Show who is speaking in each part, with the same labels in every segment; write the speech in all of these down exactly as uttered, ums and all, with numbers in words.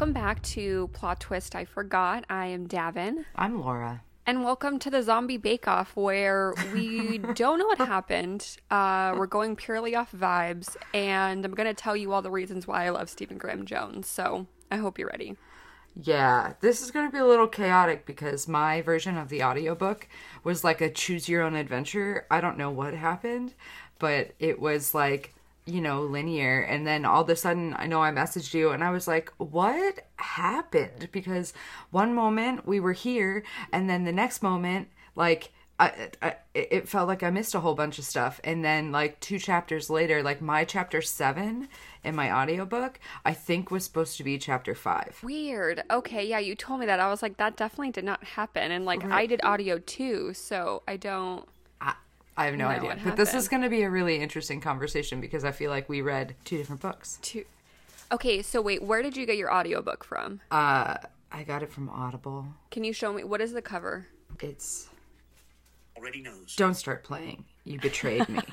Speaker 1: Welcome back to Plot Twist I Forgot. I am Davin.
Speaker 2: I'm Laura.
Speaker 1: And welcome to the Zombie Bake Off, where we don't know what happened. Uh, we're going purely off vibes, and I'm going to tell you all the reasons why I love Stephen Graham Jones. So I hope you're ready.
Speaker 2: Yeah, this is going to be a little chaotic because my version of the audiobook was like a choose your own adventure. I don't know what happened, but it was like, you know, linear. And then all of a sudden, I know I messaged you and I was like, what happened? Because one moment we were here and then the next moment, like, I, I, it felt like I missed a whole bunch of stuff. And then like two chapters later, like my chapter seven in my audiobook, I think was supposed to be chapter five.
Speaker 1: Weird. Okay, yeah, you told me that. I was like, that definitely did not happen. And like, right. I did audio too, so I don't...
Speaker 2: I, I have no idea. But this is going to be a really interesting conversation because I feel like we read two different books.
Speaker 1: Two. Okay, so wait, where did you get your audiobook from?
Speaker 2: Uh, I got it from Audible.
Speaker 1: Can you show me? What is the cover?
Speaker 2: It's...
Speaker 3: Already knows.
Speaker 2: Don't start playing. You betrayed me.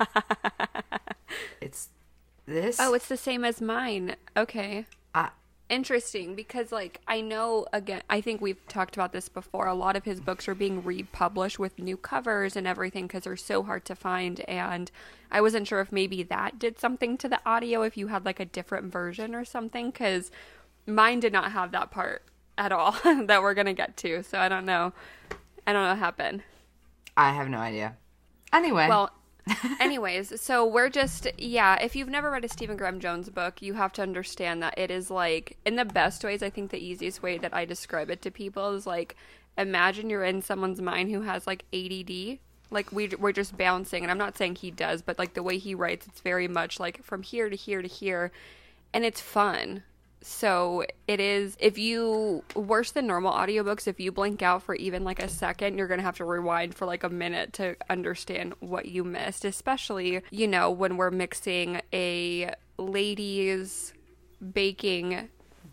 Speaker 2: It's this.
Speaker 1: Oh, it's the same as mine. Okay.
Speaker 2: Uh,
Speaker 1: Interesting, because like I know, again, I think we've talked about this before. A lot of his books are being republished with new covers and everything because they're so hard to find. And I wasn't sure if maybe that did something to the audio, if you had like a different version or something, because mine did not have that part at all that we're gonna get to. So I don't know. I don't know what happened.
Speaker 2: I have no idea. Anyway.
Speaker 1: Well, anyways, so we're just, yeah, if you've never read a Stephen Graham Jones book, you have to understand that it is like, in the best ways, I think the easiest way that I describe it to people is like, imagine you're in someone's mind who has like A D D. Like, we, we're just bouncing, and I'm not saying he does, but like the way he writes, it's very much like from here to here to here, and it's fun. So it is, if you, worse than normal audiobooks, if you blink out for even like a second, you're going to have to rewind for like a minute to understand what you missed, especially, you know, when we're mixing a ladies baking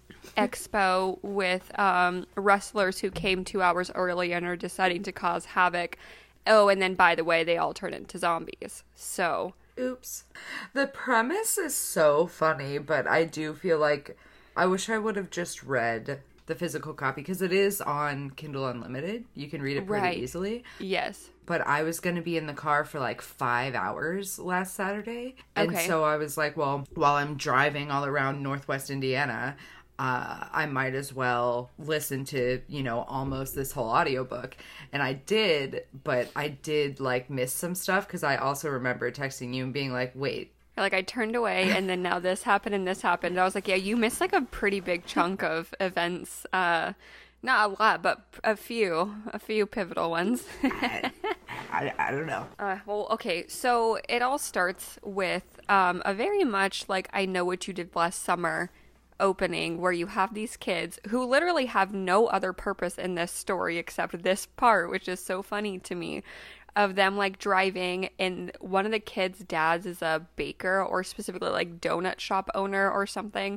Speaker 1: expo with um, wrestlers who came two hours early and are deciding to cause havoc. Oh, and then by the way, they all turn into zombies. So.
Speaker 2: Oops. The premise is so funny, but I do feel like I wish I would have just read the physical copy because it is on Kindle Unlimited. You can read it pretty
Speaker 1: right.
Speaker 2: easily.
Speaker 1: Yes.
Speaker 2: But I was going to be in the car for like five hours last Saturday. And
Speaker 1: okay.
Speaker 2: so I was like, well, while I'm driving all around Northwest Indiana, uh, I might as well listen to, you know, almost this whole audiobook. And I did, but I did like miss some stuff because I also remember texting you and being like, wait.
Speaker 1: Like, I turned away, and then now this happened and this happened. I was like, yeah, you missed, like, a pretty big chunk of events. Uh, not a lot, but a few. A few pivotal ones.
Speaker 2: I, I, I don't know.
Speaker 1: Uh, well, okay, so it all starts with um, a very much, like, I Know What You Did Last Summer opening, where you have these kids who literally have no other purpose in this story except this part, which is so funny to me. Of them like driving, and one of the kids' dads is a baker, or specifically like donut shop owner or something,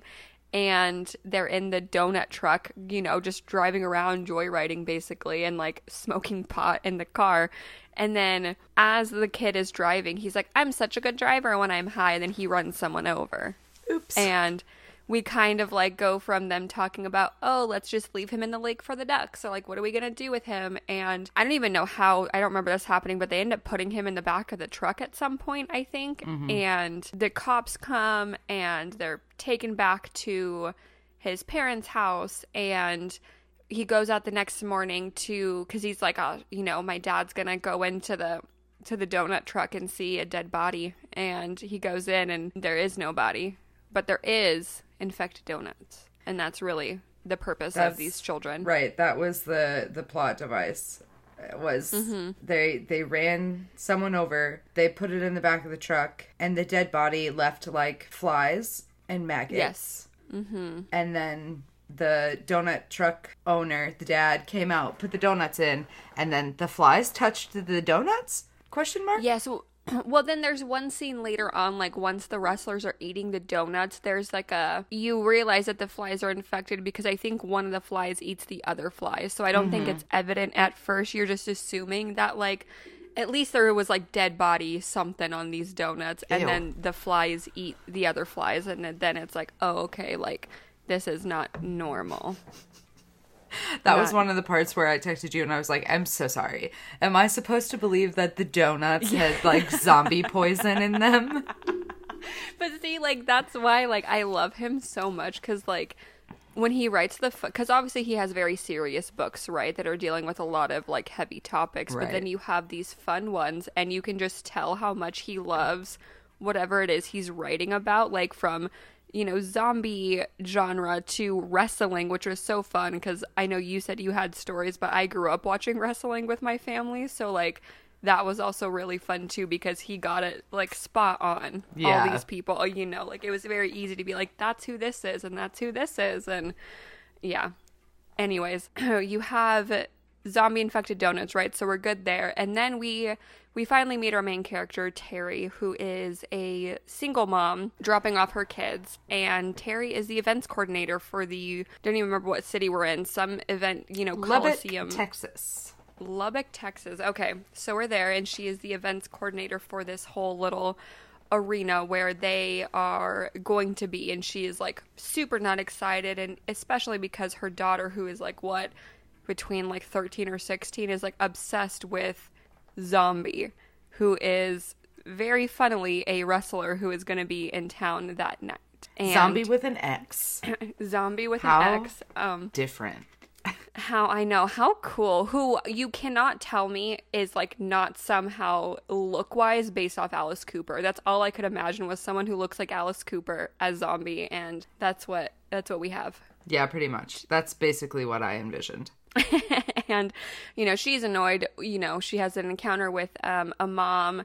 Speaker 1: and they're in the donut truck, you know, just driving around joyriding basically, and like smoking pot in the car. And then as the kid is driving, he's like, I'm such a good driver when I'm high, and then he runs someone over.
Speaker 2: Oops.
Speaker 1: And we kind of like go from them talking about, oh, let's just leave him in the lake for the ducks. So like, what are we going to do with him? And I don't even know how, I don't remember this happening, but they end up putting him in the back of the truck at some point, I think. Mm-hmm. And the cops come and they're taken back to his parents' house, and he goes out the next morning to, cause he's like, oh, you know, my dad's going to go into the, to the donut truck and see a dead body. And he goes in and there is no body, but there is infected donuts, and that's really the purpose that's, of these children.
Speaker 2: Right, that was the the plot device. It was mm-hmm. they they ran someone over, they put it in the back of the truck, and the dead body left like flies and maggots.
Speaker 1: Yes. Mm-hmm.
Speaker 2: And then the donut truck owner, the dad, came out, put the donuts in, and then the flies touched the donuts? Question mark?
Speaker 1: Yeah, so well, then there's one scene later on, like, once the wrestlers are eating the donuts, there's, like, a... You realize that the flies are infected because I think one of the flies eats the other flies. So I don't mm-hmm. think it's evident at first. You're just assuming that, like, at least there was, like, dead body something on these donuts. And
Speaker 2: Ew.
Speaker 1: Then the flies eat the other flies. And then it's like, oh, okay, like, this is not normal.
Speaker 2: That was
Speaker 1: Not-
Speaker 2: one of the parts where I texted you and I was like, I'm so sorry. Am I supposed to believe that the donuts had like zombie poison in them?
Speaker 1: But see, like, that's why, like, I love him so much, because, like, when he writes the, because obviously he has very serious books, right, that are dealing with a lot of, like, heavy topics, but then
Speaker 2: Right.
Speaker 1: you have these fun ones, and you can just tell how much he loves whatever it is he's writing about, like, from, you know, zombie genre to wrestling, which was so fun, because I know you said you had stories, but I grew up watching wrestling with my family, so, like, that was also really fun too, because he got it like spot on.
Speaker 2: Yeah.
Speaker 1: All these people, you know, like it was very easy to be like, that's who this is and that's who this is. And yeah. Anyways, you have zombie infected donuts, right? So we're good there. And then we we finally meet our main character, Terry, who is a single mom dropping off her kids. And Terry is the events coordinator for the, don't even remember what city we're in, some event, you know,
Speaker 2: Lubbock,
Speaker 1: Coliseum.
Speaker 2: Texas.
Speaker 1: Lubbock, Texas. Okay, so we're there, and she is the events coordinator for this whole little arena where they are going to be, and she is like super not excited, and especially because her daughter, who is like what, between like thirteen or sixteen, is like obsessed with Zombie, who is very funnily a wrestler who is going to be in town that night. And
Speaker 2: Zombie with an X.
Speaker 1: Zombie with
Speaker 2: How
Speaker 1: an X. Um,
Speaker 2: different.
Speaker 1: How I know. How cool. Who you cannot tell me is like not somehow look wise based off Alice Cooper. That's all I could imagine was someone who looks like Alice Cooper as Zombie, and that's what that's what we have.
Speaker 2: Yeah, pretty much. That's basically what I envisioned.
Speaker 1: And, you know, she's annoyed. You know, she has an encounter with um, a mom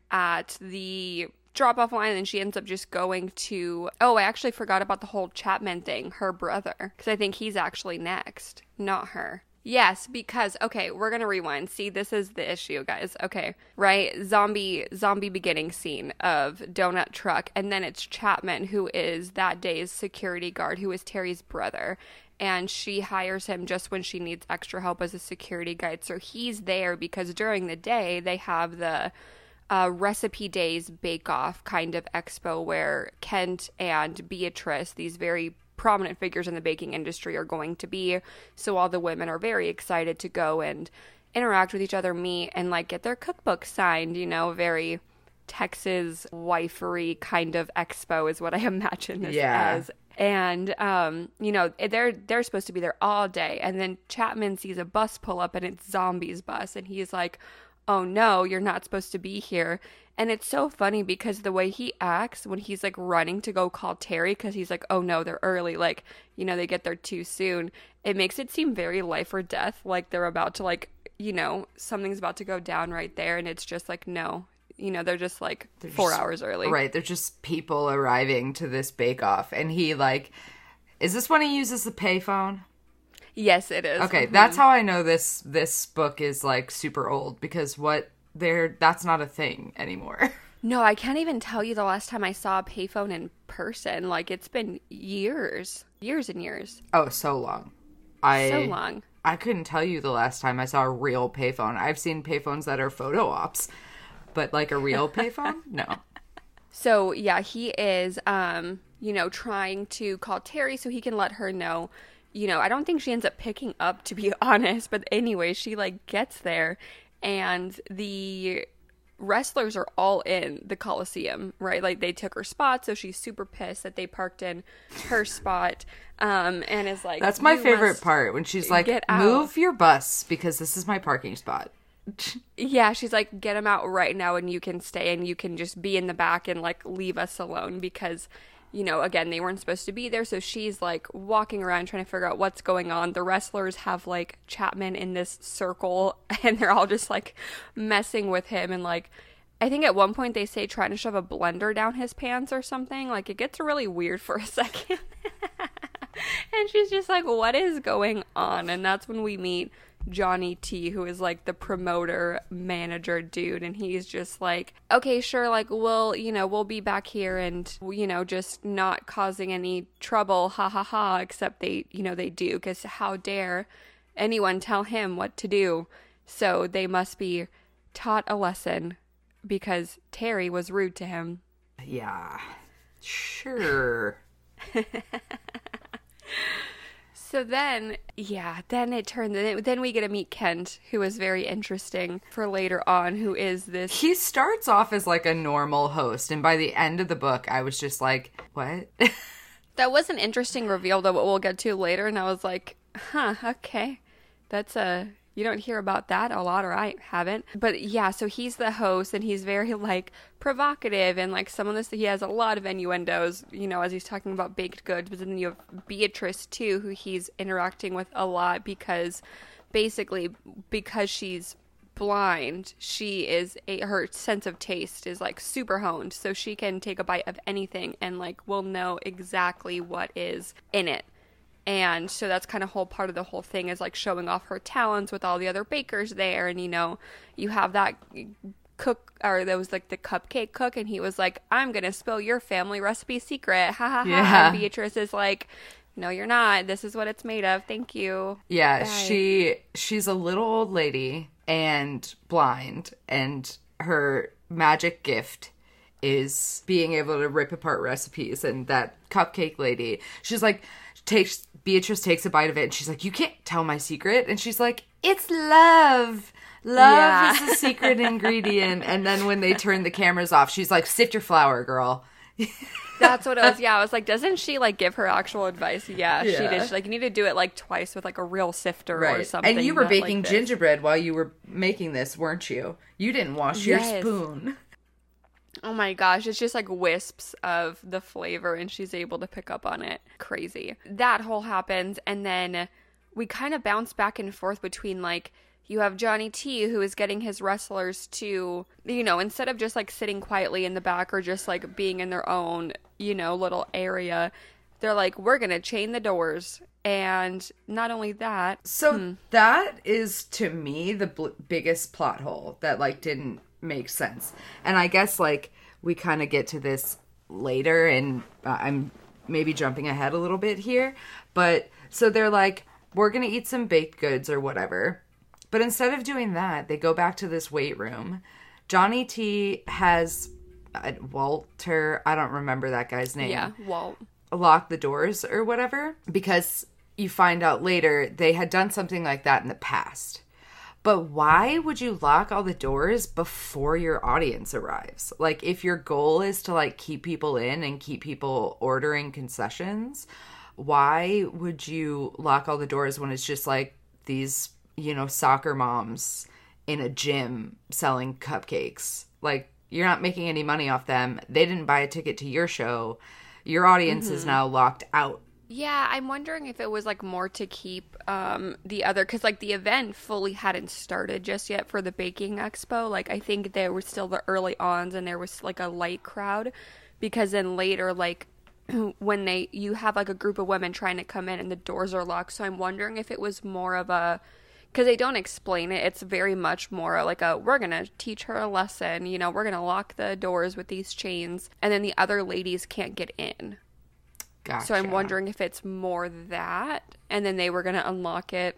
Speaker 1: at the drop-off line, and she ends up just going to... Oh, I actually forgot about the whole Chapman thing, her brother, because I think he's actually next, not her. Yes, because, okay, we're going to rewind. See, this is the issue, guys. Okay, right? Zombie zombie beginning scene of Donut Truck, and then it's Chapman, who is that day's security guard, who is Terry's brother. And she hires him just when she needs extra help as a security guide. So he's there because during the day, they have the uh, Recipe Days bake-off kind of expo where Kent and Beatrice, these very prominent figures in the baking industry, are going to be. So all the women are very excited to go and interact with each other, meet, and like get their cookbook signed, you know, very Texas wifery kind of expo is what I imagine this
Speaker 2: Yeah.
Speaker 1: as. And, um, you know, they're they're supposed to be there all day. And then Chapman sees a bus pull up, and it's Zombie's bus. And he's like, oh, no, you're not supposed to be here. And it's so funny because the way he acts when he's, like, running to go call Terry because he's like, oh, no, they're early. Like, you know, they get there too soon. It makes it seem very life or death. Like, they're about to, like, you know, something's about to go down right there. And it's just like, no. You know, they're just like
Speaker 2: They're
Speaker 1: four
Speaker 2: just-
Speaker 1: hours early.
Speaker 2: Right, they're just people arriving to this bake-off. And he, like... Is this when he uses the payphone?
Speaker 1: Yes, it is.
Speaker 2: Okay,
Speaker 1: Mhm.
Speaker 2: that's how I know this this book is, like, super old. Because what... They're, that's not a thing anymore.
Speaker 1: No, I can't even tell you the last time I saw a payphone in person. Like, it's been years. Years and years.
Speaker 2: Oh, so long. I
Speaker 1: So long.
Speaker 2: I couldn't tell you the last time I saw a real payphone. I've seen payphones that are photo ops. But, like, a real payphone? No.
Speaker 1: So, yeah, he is, um, you know, trying to call Terry so he can let her know. You know, I don't think she ends up picking up, to be honest. But anyway, she, like, gets there. And the wrestlers are all in the Coliseum, right? Like, they took her spot, so she's super pissed that they parked in her spot. Um, and is like...
Speaker 2: That's my
Speaker 1: "You
Speaker 2: favorite
Speaker 1: must
Speaker 2: part. When she's like,
Speaker 1: get out."
Speaker 2: move your bus because this is my parking spot.
Speaker 1: Yeah, she's like, get him out right now and you can stay and you can just be in the back and like leave us alone because, you know, again, they weren't supposed to be there. So she's like walking around trying to figure out what's going on. The wrestlers have like Chapman in this circle and they're all just like messing with him. And like, I think at one point they say trying to shove a blender down his pants or something. Like, it gets really weird for a second. And she's just like, what is going on? And that's when we meet Johnny T, who is like the promoter manager dude, and he's just like, okay, sure, like we'll, you know, we'll be back here and, you know, just not causing any trouble, ha ha ha, except they, you know, they do, because how dare anyone tell him what to do? So they must be taught a lesson because Terry was rude to him.
Speaker 2: Yeah. Sure.
Speaker 1: So then, yeah, then it turned, then we get to meet Kent, who is very interesting for later on, who is this.
Speaker 2: He starts off as like a normal host, and by the end of the book, I was just like, what?
Speaker 1: That was an interesting reveal, though, what we'll get to later, and I was like, huh, okay. That's a, you don't hear about that a lot, or I haven't. But yeah, so he's the host, and he's very, like, provocative, and, like, some of this, he has a lot of innuendos, you know, as he's talking about baked goods. But then you have Beatrice, too, who he's interacting with a lot because, basically, because she's blind, she is, a, her sense of taste is, like, super honed. So she can take a bite of anything and, like, will know exactly what is in it. And so that's kind of whole part of the whole thing is like showing off her talents with all the other bakers there. And, you know, you have that cook, or there was like the cupcake cook, and he was like, I'm going to spill your family recipe secret. Ha ha ha.
Speaker 2: Yeah.
Speaker 1: And Beatrice is like, no, you're not. This is what it's made of. Thank you.
Speaker 2: Yeah,
Speaker 1: Bye.
Speaker 2: she she's a little old lady and blind, and her magic gift is being able to rip apart recipes. And that cupcake lady, she's like, takes Beatrice takes a bite of it, and she's like, you can't tell my secret. And she's like, it's love. Love
Speaker 1: Yeah.
Speaker 2: is the secret ingredient. And then when they turn the cameras off, she's like, sift your flour, girl.
Speaker 1: That's what it was. Yeah, I was like, doesn't she like give her actual advice? Yeah, she
Speaker 2: Yeah.
Speaker 1: did. She's like, you need to do it like twice with like a real sifter or
Speaker 2: Right.
Speaker 1: something.
Speaker 2: And you were
Speaker 1: not
Speaker 2: baking
Speaker 1: like this.
Speaker 2: gingerbread while you were making this, weren't you? You didn't wash
Speaker 1: Yes.
Speaker 2: your spoon.
Speaker 1: Oh my gosh, it's just like wisps of the flavor, and she's able to pick up on it. Crazy. That whole happens, and then we kind of bounce back and forth between like, you have Johnny T, who is getting his wrestlers to, you know, instead of just like sitting quietly in the back or just like being in their own, you know, little area, they're like, we're going to chain the doors. And not only that.
Speaker 2: So
Speaker 1: hmm.
Speaker 2: that is, to me, the bl- biggest plot hole that, like, didn't make sense. And I guess, like, we kind of get to this later, and uh, I'm maybe jumping ahead a little bit here. But, so they're like, we're going to eat some baked goods or whatever. But instead of doing that, they go back to this weight room. Johnny T has uh, Walter, I don't remember that guy's name.
Speaker 1: Yeah, Walt.
Speaker 2: Lock the doors or whatever, because you find out later they had done something like that in the past. But why would you lock all the doors before your audience arrives? Like, if your goal is to like keep people in and keep people ordering concessions, why would you lock all the doors when it's just like these, you know, soccer moms in a gym selling cupcakes? Like, you're not making any money off them. They didn't buy a ticket to your show. Your audience mm-hmm. is now locked out.
Speaker 1: Yeah, I'm wondering if it was like more to keep um, the other, because like the event fully hadn't started just yet for the baking expo. Like, I think there were still the early ons, and there was like a light crowd, because then later, like when they you have like a group of women trying to come in and the doors are locked. So I'm wondering if it was more of a, because they don't explain it. It's very much more like a, we're going to teach her a lesson. You know, we're going to lock the doors with these chains, and then the other ladies can't get in.
Speaker 2: Gotcha.
Speaker 1: So I'm wondering if it's more that, and then they were going to unlock it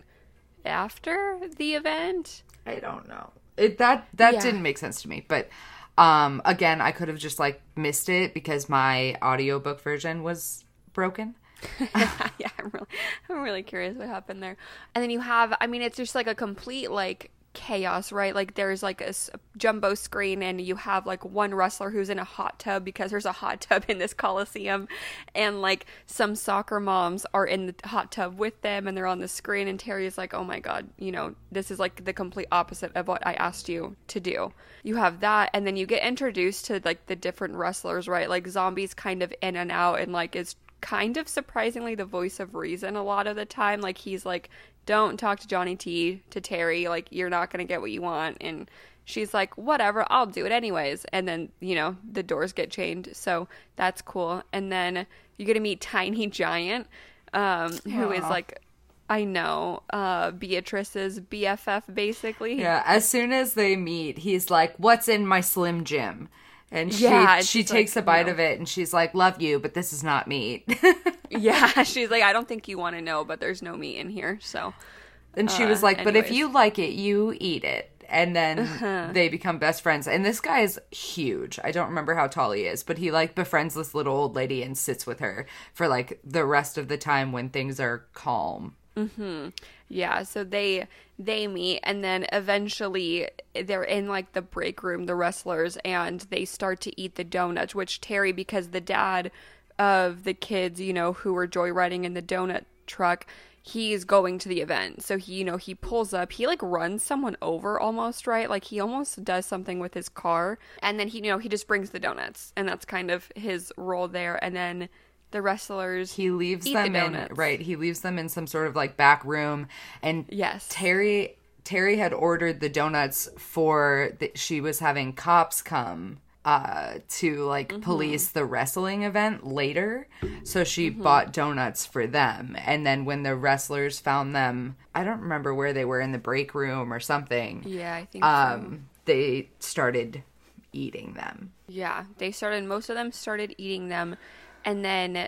Speaker 1: after the event.
Speaker 2: I don't know. It that that
Speaker 1: Yeah.
Speaker 2: didn't make sense to me. But um, again, I could have just like missed it because my audiobook version was broken.
Speaker 1: Yeah, I'm really, I'm really curious what happened there. And then you have, I mean, it's just like a complete like chaos, right? Like there's like a, s- jumbo screen, and you have like one wrestler who's in a hot tub because there's a hot tub in this coliseum, and like some soccer moms are in the hot tub with them, and they're on the screen, and Terry's like, oh my god, you know, this is like the complete opposite of what I asked you to do. You have that, and then you get introduced to like the different wrestlers, right? Like Zombie's kind of in and out, and like is kind of surprisingly the voice of reason a lot of the time. Like he's like, don't talk to Johnny T, to Terry, like you're not gonna get what you want, and she's like, whatever, I'll do it anyways. And then, you know, the doors get chained, so that's cool. And then you get to meet Tiny Giant, um who is
Speaker 2: Aw.
Speaker 1: like, I know, uh Beatrice's B F F basically.
Speaker 2: Yeah, as soon as they meet, he's like, what's in my Slim Jim? And she
Speaker 1: Yeah, it's
Speaker 2: she
Speaker 1: just
Speaker 2: takes
Speaker 1: like,
Speaker 2: a bite
Speaker 1: no.
Speaker 2: of it, and she's like, love you, but this is not meat.
Speaker 1: Yeah, she's like, I don't think you want to know, but there's no meat in here. So
Speaker 2: And she
Speaker 1: Uh,
Speaker 2: was like, but if
Speaker 1: anyways.
Speaker 2: you like it, you eat it. And then
Speaker 1: Uh-huh.
Speaker 2: they become best friends. And this guy is huge. I don't remember how tall he is, but he like befriends this little old lady and sits with her for like the rest of the time when things are calm.
Speaker 1: Yeah, so they they meet, and then eventually they're in like the break room, the wrestlers, and they start to eat the donuts, which Terry, because the dad of the kids, you know, who were joyriding in the donut truck, he's going to the event. So he, you know, he pulls up, he like runs someone over almost, right? Like he almost does something with his car, and then he, you know, he just brings the donuts, and that's kind of his role there. And then the wrestlers
Speaker 2: He leaves
Speaker 1: eat
Speaker 2: them
Speaker 1: the
Speaker 2: in,
Speaker 1: donuts.
Speaker 2: right, he leaves them in some sort of like back room. And
Speaker 1: Yes.
Speaker 2: Terry, Terry had ordered the donuts for, the, she was having cops come uh to like
Speaker 1: Mm-hmm.
Speaker 2: police the wrestling event later, so she bought donuts for them. And then when the wrestlers found them, I don't remember where they were, in the break room or something,
Speaker 1: Yeah, I think so.
Speaker 2: um they started eating them.
Speaker 1: Yeah, they started, most of them started eating them. And then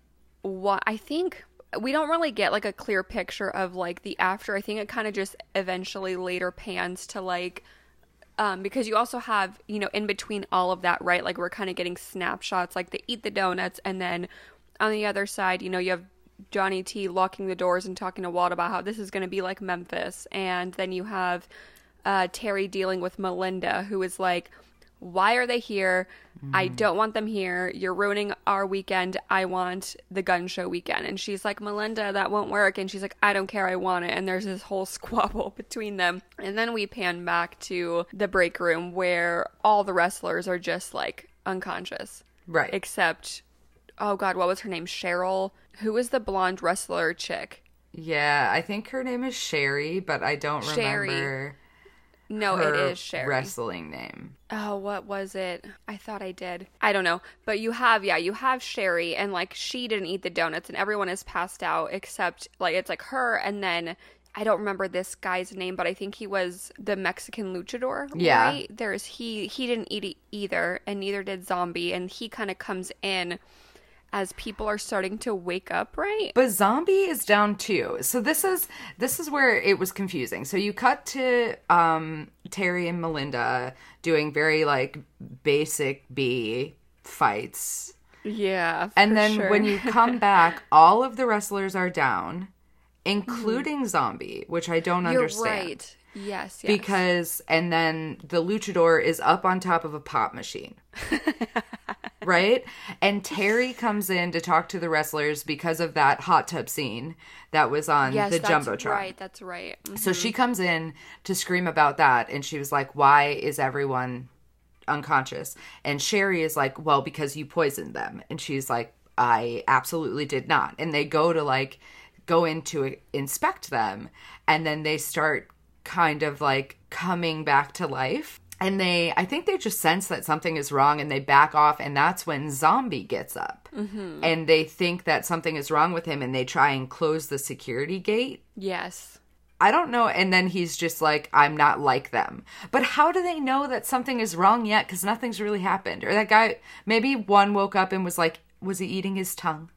Speaker 1: what I think we don't really get like a clear picture of like the after. I think it kind of just eventually later pans to like, um, because you also have, you know, in between all of that, right? Like we're kind of getting snapshots, like they eat the donuts, and then on the other side, you know, you have Johnny T locking the doors and talking to Walt about how this is going to be like Memphis. And then you have uh, Terry dealing with Melinda, who is like, why are they here? I don't want them here. You're ruining our weekend. I want the gun show weekend. And she's like, Melinda, that won't work. And she's like, I don't care. I want it. And there's this whole squabble between them. And then we pan back to the break room where all the wrestlers are just like unconscious.
Speaker 2: Right.
Speaker 1: Except, oh God, what was her name? Cheryl. Who was the blonde wrestler chick?
Speaker 2: Yeah, I think her name is Sherry, but I don't
Speaker 1: Sherry.
Speaker 2: remember
Speaker 1: No,
Speaker 2: her
Speaker 1: it is Sherry.
Speaker 2: wrestling name.
Speaker 1: Oh, what was it? I thought I did. I don't know. But you have, yeah, you have Sherry, and like she didn't eat the donuts, and everyone is passed out except like it's like her, and then I don't remember this guy's name, but I think he was the Mexican luchador.
Speaker 2: Yeah.
Speaker 1: Right? There's he he didn't eat it either, and neither did Zombie, and he kind of comes in as people are starting to wake up, right?
Speaker 2: But Zombie is down too. So this is this is where it was confusing. So you cut to um, Terry and Melinda doing very like basic B fights.
Speaker 1: Yeah.
Speaker 2: And
Speaker 1: for
Speaker 2: then
Speaker 1: sure.
Speaker 2: when you come back, all of the wrestlers are down, including Zombie, which I don't
Speaker 1: You're
Speaker 2: understand.
Speaker 1: right. Yes, yes.
Speaker 2: Because, and then the luchador is up on top of a pop machine. Right? And Terry comes in to talk to the wrestlers because of that hot tub scene that was on
Speaker 1: yes,
Speaker 2: the
Speaker 1: that's
Speaker 2: Jumbotron.
Speaker 1: right. That's right. Mhm.
Speaker 2: So she comes in to scream about that, and she was like, why is everyone unconscious? And Sherry is like, well, because you poisoned them. And she's like, I absolutely did not. And they go to like, go in to inspect them, and then they start kind of like coming back to life. And they, I think they just sense that something is wrong, and they back off, and that's when Zombie gets up. Mm-hmm. And they think that something is wrong with him, and they try and close the security gate.
Speaker 1: Yes.
Speaker 2: I don't know. And then he's just like, I'm not like them. But how do they know that something is wrong yet? Because nothing's really happened. Or that guy, maybe one woke up and was like, was he eating his tongue?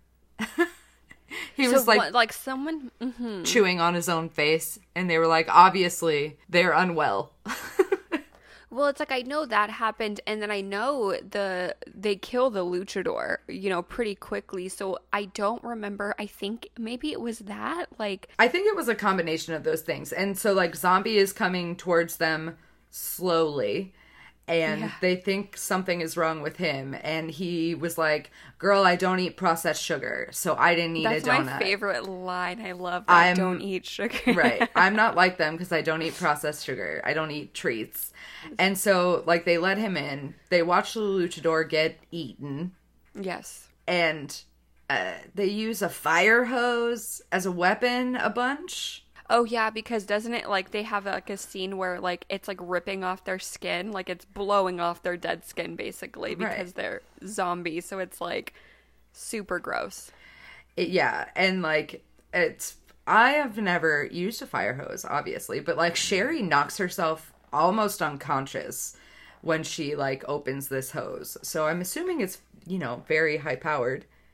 Speaker 2: He
Speaker 1: So
Speaker 2: was like
Speaker 1: what, like someone. mhm.
Speaker 2: chewing on his own face. And they were like, obviously, they're unwell.
Speaker 1: Well, it's like I know that happened, and then I know the they kill the luchador, you know, pretty quickly. So I don't remember. I think maybe it was that. Like,
Speaker 2: I think it was a combination of those things. And so, like, Zombie is coming towards them slowly, and
Speaker 1: Yeah.
Speaker 2: they think something is wrong with him. And he was like, girl, I don't eat processed sugar, so I didn't eat
Speaker 1: that's
Speaker 2: a donut.
Speaker 1: my favorite line. I love that.
Speaker 2: I'm-
Speaker 1: Don't eat sugar.
Speaker 2: Right. I'm not like them because I don't eat processed sugar. I don't eat treats. And so, like, they let him in. They watch the luchador get eaten.
Speaker 1: Yes.
Speaker 2: And uh, they use a fire hose as a weapon a bunch.
Speaker 1: Oh yeah, because doesn't it like they have like a scene where like it's like ripping off their skin, like it's blowing off their dead skin basically because
Speaker 2: Right.
Speaker 1: they're zombies. So it's like super gross.
Speaker 2: It, yeah, and like it's I have never used a fire hose, obviously, but like Sherry knocks herself almost unconscious when she like opens this hose. So I'm assuming it's, you know, very high powered.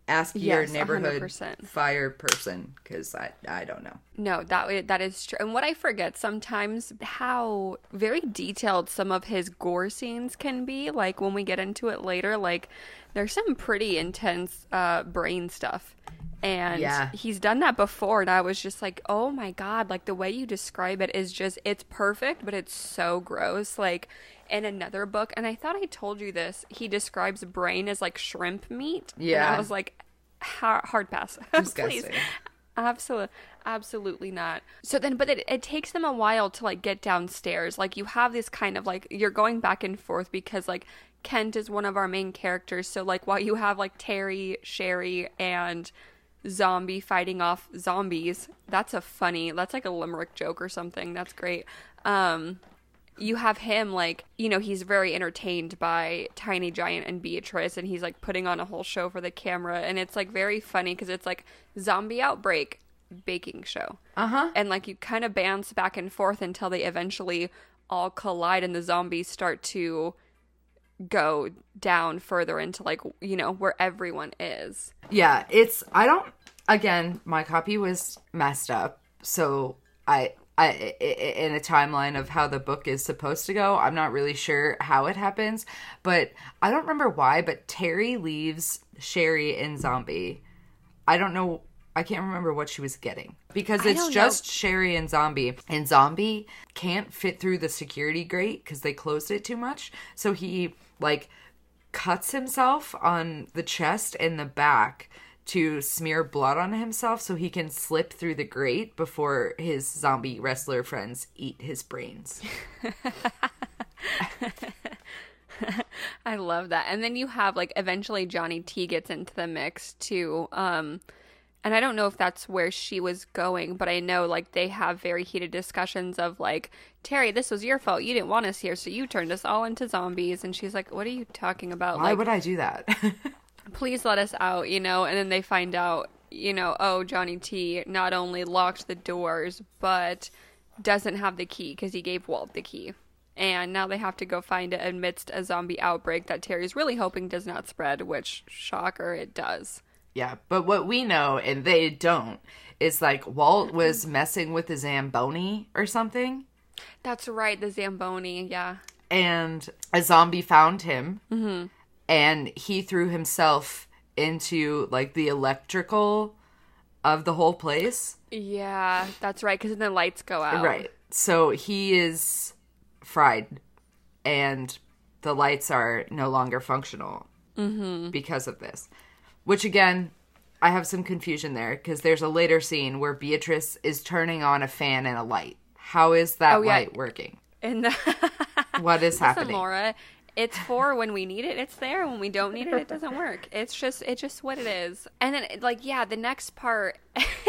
Speaker 2: Ask
Speaker 1: Yes,
Speaker 2: your
Speaker 1: one hundred
Speaker 2: neighborhood
Speaker 1: percent.
Speaker 2: fire person, because I, I don't know.
Speaker 1: No, that that is true. And what I forget sometimes, how very detailed some of his gore scenes can be. Like when we get into it later, like there's some pretty intense uh, brain stuff. And
Speaker 2: Yeah.
Speaker 1: he's done that before, and I was just like, oh my God, like the way you describe it is just, it's perfect, but it's so gross. Like in another book, and I thought I told you this, he describes brain as like shrimp meat.
Speaker 2: Yeah.
Speaker 1: And I was like, hard, hard pass. Please.
Speaker 2: Disgusting.
Speaker 1: Absolutely, absolutely not. So then, but it, it takes them a while to like get downstairs. Like you have this kind of like, you're going back and forth because like Kent is one of our main characters. So like while you have like Terry, Sherry, and Zombie fighting off zombies, that's a funny, that's like a limerick joke or something. That's great. Um, you have him like, you know, he's very entertained by Tiny Giant and Beatrice, and he's like putting on a whole show for the camera, and it's like very funny because it's like zombie outbreak baking show.
Speaker 2: Uh-huh.
Speaker 1: And like you kind of bounce back and forth until they eventually all collide and the zombies start to go down further into like, you know, where everyone is.
Speaker 2: Yeah, it's, I don't, again, my copy was messed up, so I, I, I, in a timeline of how the book is supposed to go, I'm not really sure how it happens, but I don't remember why, but Terry leaves Sherry and Zombie. I don't know, I can't remember what she was getting, because
Speaker 1: I
Speaker 2: it's
Speaker 1: don't
Speaker 2: just
Speaker 1: know.
Speaker 2: Sherry and Zombie, and Zombie can't fit through the security grate because they closed it too much, so he, like, cuts himself on the chest and the back to smear blood on himself so he can slip through the grate before his zombie wrestler friends eat his brains.
Speaker 1: I love that. And then you have like eventually Johnny T gets into the mix too. Um, and I don't know if that's where she was going, but I know like they have very heated discussions of like, Terry, this was your fault. You didn't want us here, so you turned us all into zombies. And she's like, what are you talking about?
Speaker 2: Why
Speaker 1: like,
Speaker 2: would I do that?
Speaker 1: please let us out, you know? And then they find out, you know, oh, Johnny T not only locked the doors, but doesn't have the key because he gave Walt the key. And now they have to go find it amidst a zombie outbreak that Terry's really hoping does not spread, which, shocker, it does.
Speaker 2: Yeah, but what we know, and they don't, is like Walt was messing with the Zamboni or something.
Speaker 1: That's right, the Zamboni, yeah.
Speaker 2: And a zombie found him,
Speaker 1: Mm-hmm.
Speaker 2: and he threw himself into like the electrical of the whole place.
Speaker 1: Yeah, that's right, because then the lights go out.
Speaker 2: Right. So he is fried, and the lights are no longer functional
Speaker 1: Mm-hmm.
Speaker 2: because of this. Which, again, I have some confusion there, because there's a later scene where Beatrice is turning on a fan and a light. How is that
Speaker 1: Oh, yeah.
Speaker 2: light working?
Speaker 1: And the
Speaker 2: What is
Speaker 1: Listen,
Speaker 2: happening?
Speaker 1: Laura, it's for when we need it, it's there. When we don't need it, it doesn't work. It's just, it's just what it is. And then, like, yeah, the next part,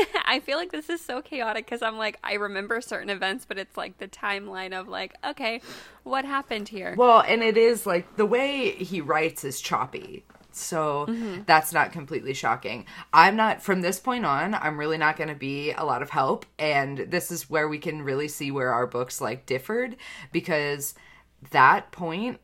Speaker 1: I feel like this is so chaotic because I'm like, I remember certain events, but it's like the timeline of like, okay, what happened here?
Speaker 2: Well, and it is like the way he writes is choppy. So
Speaker 1: Mm-hmm.
Speaker 2: that's not completely shocking. I'm not, from this point on, I'm really not going to be a lot of help. And this is where we can really see where our books like differed, because that point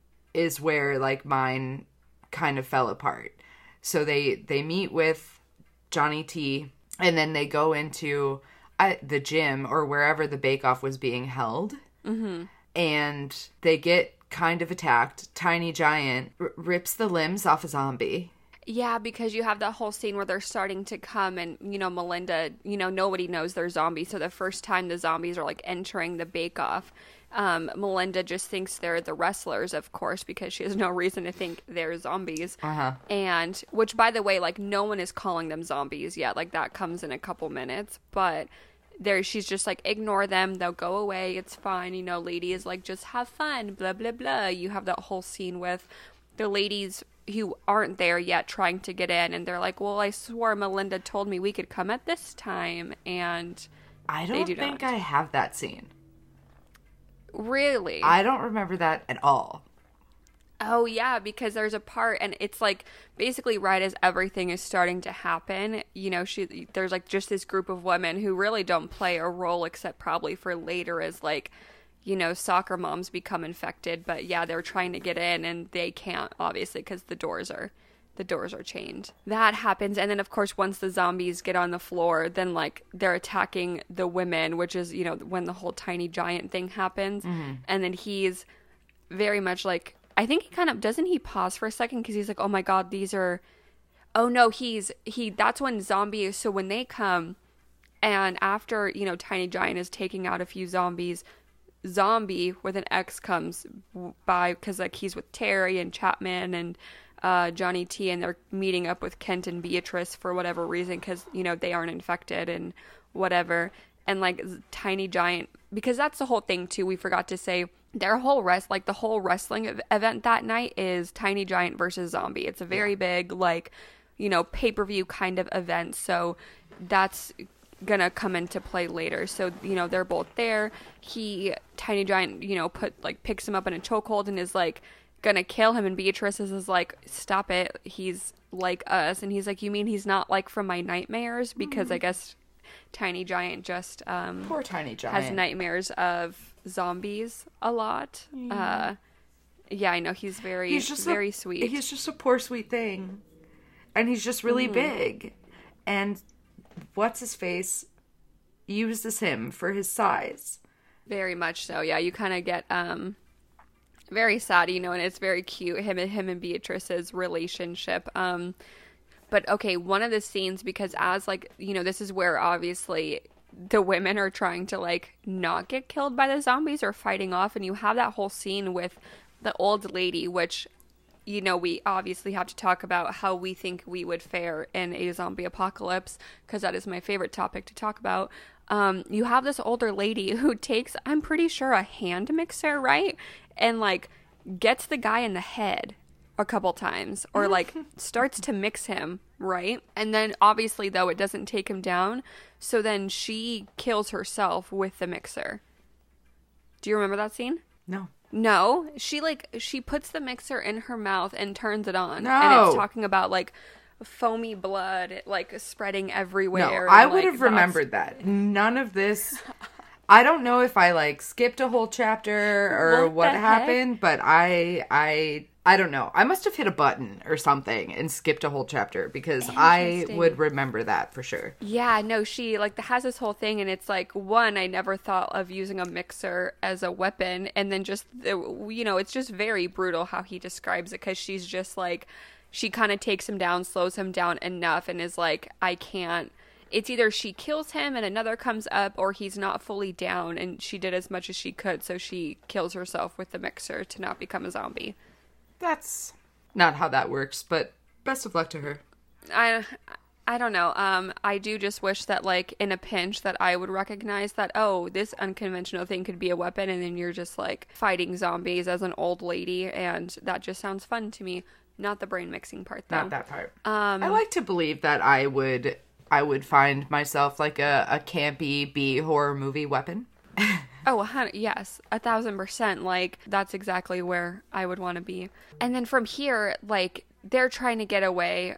Speaker 2: is where like mine kind of fell apart. So they, they meet with Johnny T, and then they go into uh, the gym or wherever the bake-off was being held.
Speaker 1: Mm-hmm.
Speaker 2: And they get kind of attacked. Tiny Giant r- rips the limbs off a zombie.
Speaker 1: Yeah, because you have that whole scene where they're starting to come and, you know, Melinda, you know, nobody knows they're zombies. So the first time the zombies are like entering the bake-off, um, Melinda just thinks they're the wrestlers, of course, because she has no reason to think they're zombies.
Speaker 2: Uh-huh.
Speaker 1: And, which by the way, like no one is calling them zombies yet. Like that comes in a couple minutes, but there she's just like, ignore them, they'll go away, it's fine, you know, lady is like, just have fun, blah blah blah. You have that whole scene with the ladies who aren't there yet trying to get in, and they're like, well, I swore Melinda told me we could come at this time, and
Speaker 2: I
Speaker 1: they
Speaker 2: don't
Speaker 1: do
Speaker 2: think
Speaker 1: not.
Speaker 2: I have that scene.
Speaker 1: Really?
Speaker 2: I don't remember that at all.
Speaker 1: Oh, yeah, because there's a part, and it's like basically right as everything is starting to happen, you know, she there's like just this group of women who really don't play a role except probably for later as like, you know, soccer moms become infected. But yeah, they're trying to get in and they can't, obviously, because the doors are the doors are chained. That happens, and then of course once the zombies get on the floor, then like they're attacking the women, which is, you know, when the whole tiny giant thing happens. Mm-hmm. And then he's very much like, I think he kind of, doesn't he pause for a second because he's like, oh my god, these are, oh no, he's he that's when zombies, so when they come, and after, you know, tiny giant is taking out a few zombies, zombie with an X comes by, because like he's with Terry and Chapman and Uh, Johnny T, and they're meeting up with Kent and Beatrice for whatever reason, because, you know, they aren't infected and whatever. And like tiny giant, because that's the whole thing too, we forgot to say, their whole rest like the whole wrestling ev- event that night is tiny giant versus zombie. It's a very yeah. big, like, you know, pay-per-view kind of event, so that's gonna come into play later. So, you know, they're both there. He tiny giant, you know, put like picks him up in a chokehold and is like gonna kill him, and Beatrice is, is like, stop it, he's like us. And he's like, you mean he's not like from my nightmares? Because mm-hmm. I guess tiny giant just um
Speaker 2: poor tiny giant
Speaker 1: has nightmares of zombies a lot. mm. uh yeah I know, he's very he's just very
Speaker 2: a,
Speaker 1: sweet
Speaker 2: he's just a poor sweet thing, and he's just really mm. big, and what's his face uses him for his size.
Speaker 1: Very much so. Yeah, you kind of get um very sad, you know, and it's very cute, him and him and Beatrice's relationship. Um, but okay, one of the scenes, because as like, you know, this is where obviously the women are trying to like not get killed by the zombies or fighting off, and you have that whole scene with the old lady, which, you know, we obviously have to talk about how we think we would fare in a zombie apocalypse, because that is my favorite topic to talk about. Um, you have this older lady who takes, I'm pretty sure, a hand mixer, right? And like gets the guy in the head a couple times, or like starts to mix him, right? And then obviously, though, it doesn't take him down. So then she kills herself with the mixer. Do you remember that scene?
Speaker 2: No.
Speaker 1: No, she like, she puts the mixer in her mouth and turns it on.
Speaker 2: No.
Speaker 1: And it's talking about like foamy blood, like spreading everywhere.
Speaker 2: No, I
Speaker 1: and,
Speaker 2: would
Speaker 1: like,
Speaker 2: have remembered that. None of this. I don't know if I like skipped a whole chapter or what, what happened, but I, I, I don't know. I must have hit a button or something and skipped a whole chapter, because I would remember that for sure.
Speaker 1: Yeah, no, she like has this whole thing, and it's like, one, I never thought of using a mixer as a weapon, and then just, you know, it's just very brutal how he describes it, because she's just like, she kind of takes him down, slows him down enough, and is like, I can't. It's either she kills him and another comes up, or he's not fully down, and she did as much as she could, so she kills herself with the mixer to not become a zombie.
Speaker 2: That's not how that works, but best of luck to her.
Speaker 1: I, I don't know. Um, I do just wish that, like, in a pinch, that I would recognize that, oh, this unconventional thing could be a weapon, and then you're just, like, fighting zombies as an old lady, and that just sounds fun to me. Not the brain mixing part, though.
Speaker 2: Not that part.
Speaker 1: Um,
Speaker 2: I like to believe that I would... I would find myself like a, a campy B horror movie weapon.
Speaker 1: Oh, yes, a thousand percent. Like, that's exactly where I would want to be. And then from here, like, they're trying to get away.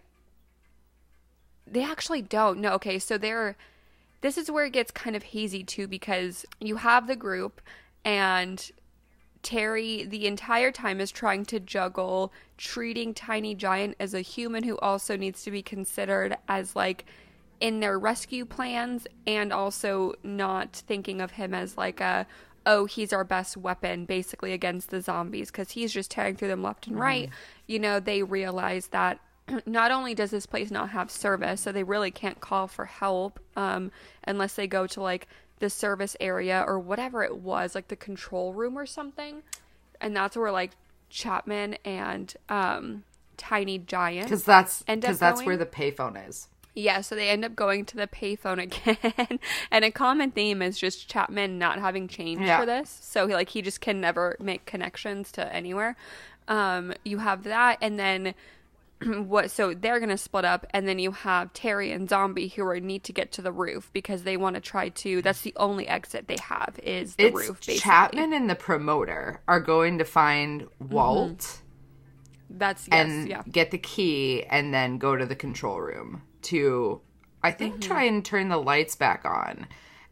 Speaker 1: They actually don't. No, okay, so they're... This is where it gets kind of hazy, too, because you have the group, and Terry the entire time is trying to juggle treating Tiny Giant as a human who also needs to be considered as, like, in their rescue plans, and also not thinking of him as like a, oh, he's our best weapon basically against the zombies, because he's just tearing through them left and right. Mm. You know, they realize that not only does this place not have service, so they really can't call for help um, unless they go to like the service area or whatever it was, like the control room or something. And that's where like Chapman and um, Tiny Giant,
Speaker 2: because that's because that's going. Where the payphone is.
Speaker 1: Yeah, so they end up going to the payphone again, and a common theme is just Chapman not having change yeah. for this, so he, like he just can never make connections to anywhere. Um, you have that, and then what? So they're gonna split up, and then you have Terry and Zombie who are need to get to the roof because they want to try to. That's the only exit they have is the
Speaker 2: it's
Speaker 1: roof. Basically,
Speaker 2: Chapman and the promoter are going to find Walt.
Speaker 1: Mm-hmm. That's yes,
Speaker 2: and
Speaker 1: yeah.
Speaker 2: get the key, and then go to the control room to, I think, mm-hmm. try and turn the lights back on.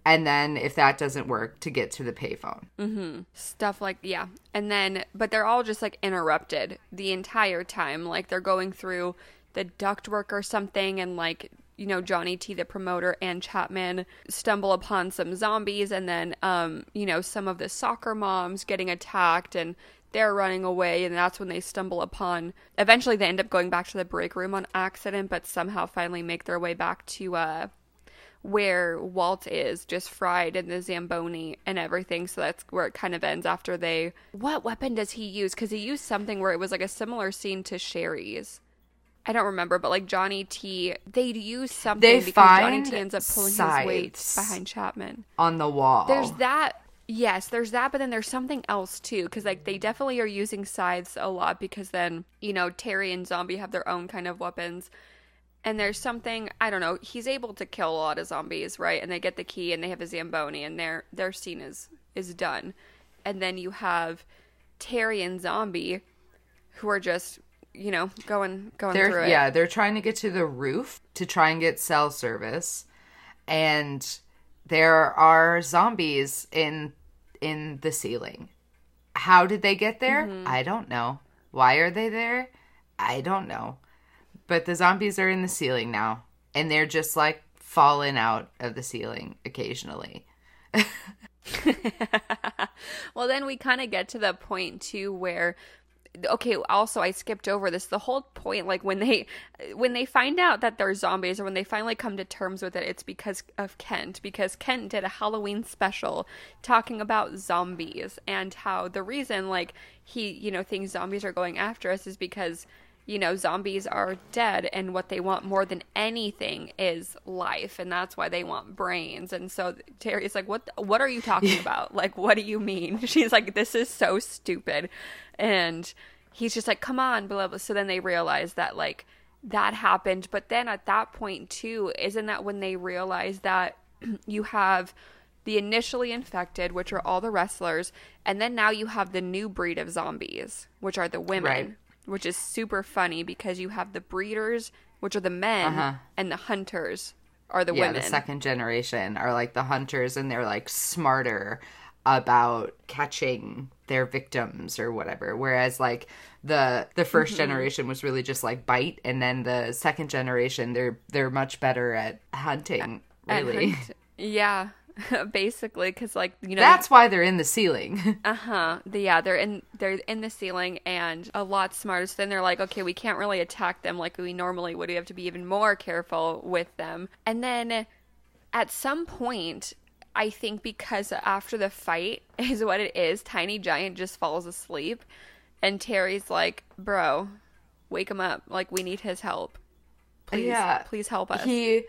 Speaker 2: And then if that doesn't work, to get to the payphone.
Speaker 1: Mm-hmm. Stuff like, yeah. And then, but they're all just like interrupted the entire time. Like they're going through the ductwork or something, and like, you know, Johnny T, the promoter, and Chapman stumble upon some zombies, and then, um, you know, some of the soccer moms getting attacked, and they're running away, and that's when they stumble upon, eventually they end up going back to the break room on accident, but somehow finally make their way back to, uh, where Walt is, just fried in the Zamboni and everything. So that's where it kind of ends after they... What weapon does he use? Because he used something where it was like a similar scene to Sherry's. I don't remember, but like Johnny T, they'd use something
Speaker 2: They
Speaker 1: because
Speaker 2: find
Speaker 1: Johnny T ends up pulling his weight
Speaker 2: scythes
Speaker 1: behind Chapman.
Speaker 2: on the wall.
Speaker 1: There's that... Yes, there's that, but then there's something else too, because like they definitely are using scythes a lot, because then, you know, Terry and Zombie have their own kind of weapons. And there's something, I don't know, he's able to kill a lot of zombies, right? And they get the key and they have a Zamboni, and their their scene is, is done. And then you have Terry and Zombie, who are just, you know, going going
Speaker 2: they're,
Speaker 1: through it.
Speaker 2: Yeah, they're trying to get to the roof to try and get cell service. And there are zombies in in the ceiling. How did they get there? Mm-hmm. I don't know. Why are they there? I don't know. But the zombies are in the ceiling now, and they're just like falling out of the ceiling occasionally.
Speaker 1: Well, then we kind of get to the point too where, okay, also I skipped over this. The whole point, like when they when they find out that they're zombies, or when they finally come to terms with it, it's because of Kent. Because Kent did a Halloween special talking about zombies, and how the reason like he, you know, thinks zombies are going after us is because, you know, zombies are dead, and what they want more than anything is life, and that's why they want brains. And so Terry's like, what what are you talking about? Like, what do you mean? She's like, this is so stupid. And he's just like, come on, blah, blah. So then they realize that, like, that happened. But then at that point, too, isn't that when they realize that you have the initially infected, which are all the wrestlers, and then now you have the new breed of zombies, which are the women. Right. Which is super funny, because you have the breeders, which are the men, uh-huh. and the hunters are the
Speaker 2: yeah,
Speaker 1: women.
Speaker 2: Yeah, the second generation are like the hunters, and they're like smarter about catching their victims or whatever. Whereas like the the first mm-hmm. generation was really just like bite, and then the second generation, they're they're much better at hunting, really.
Speaker 1: At hunt- yeah. Basically, because like, you know,
Speaker 2: that's why they're in the ceiling.
Speaker 1: uh-huh the, yeah they're in they're in the ceiling, and a lot smarter. So then they're like, okay, we can't really attack them like we normally would. We have to be even more careful with them. And then at some point, I think because after the fight is what it is, Tiny Giant just falls asleep, and Terry's like, bro, wake him up, like we need his help, please. Yeah, please help us.
Speaker 2: he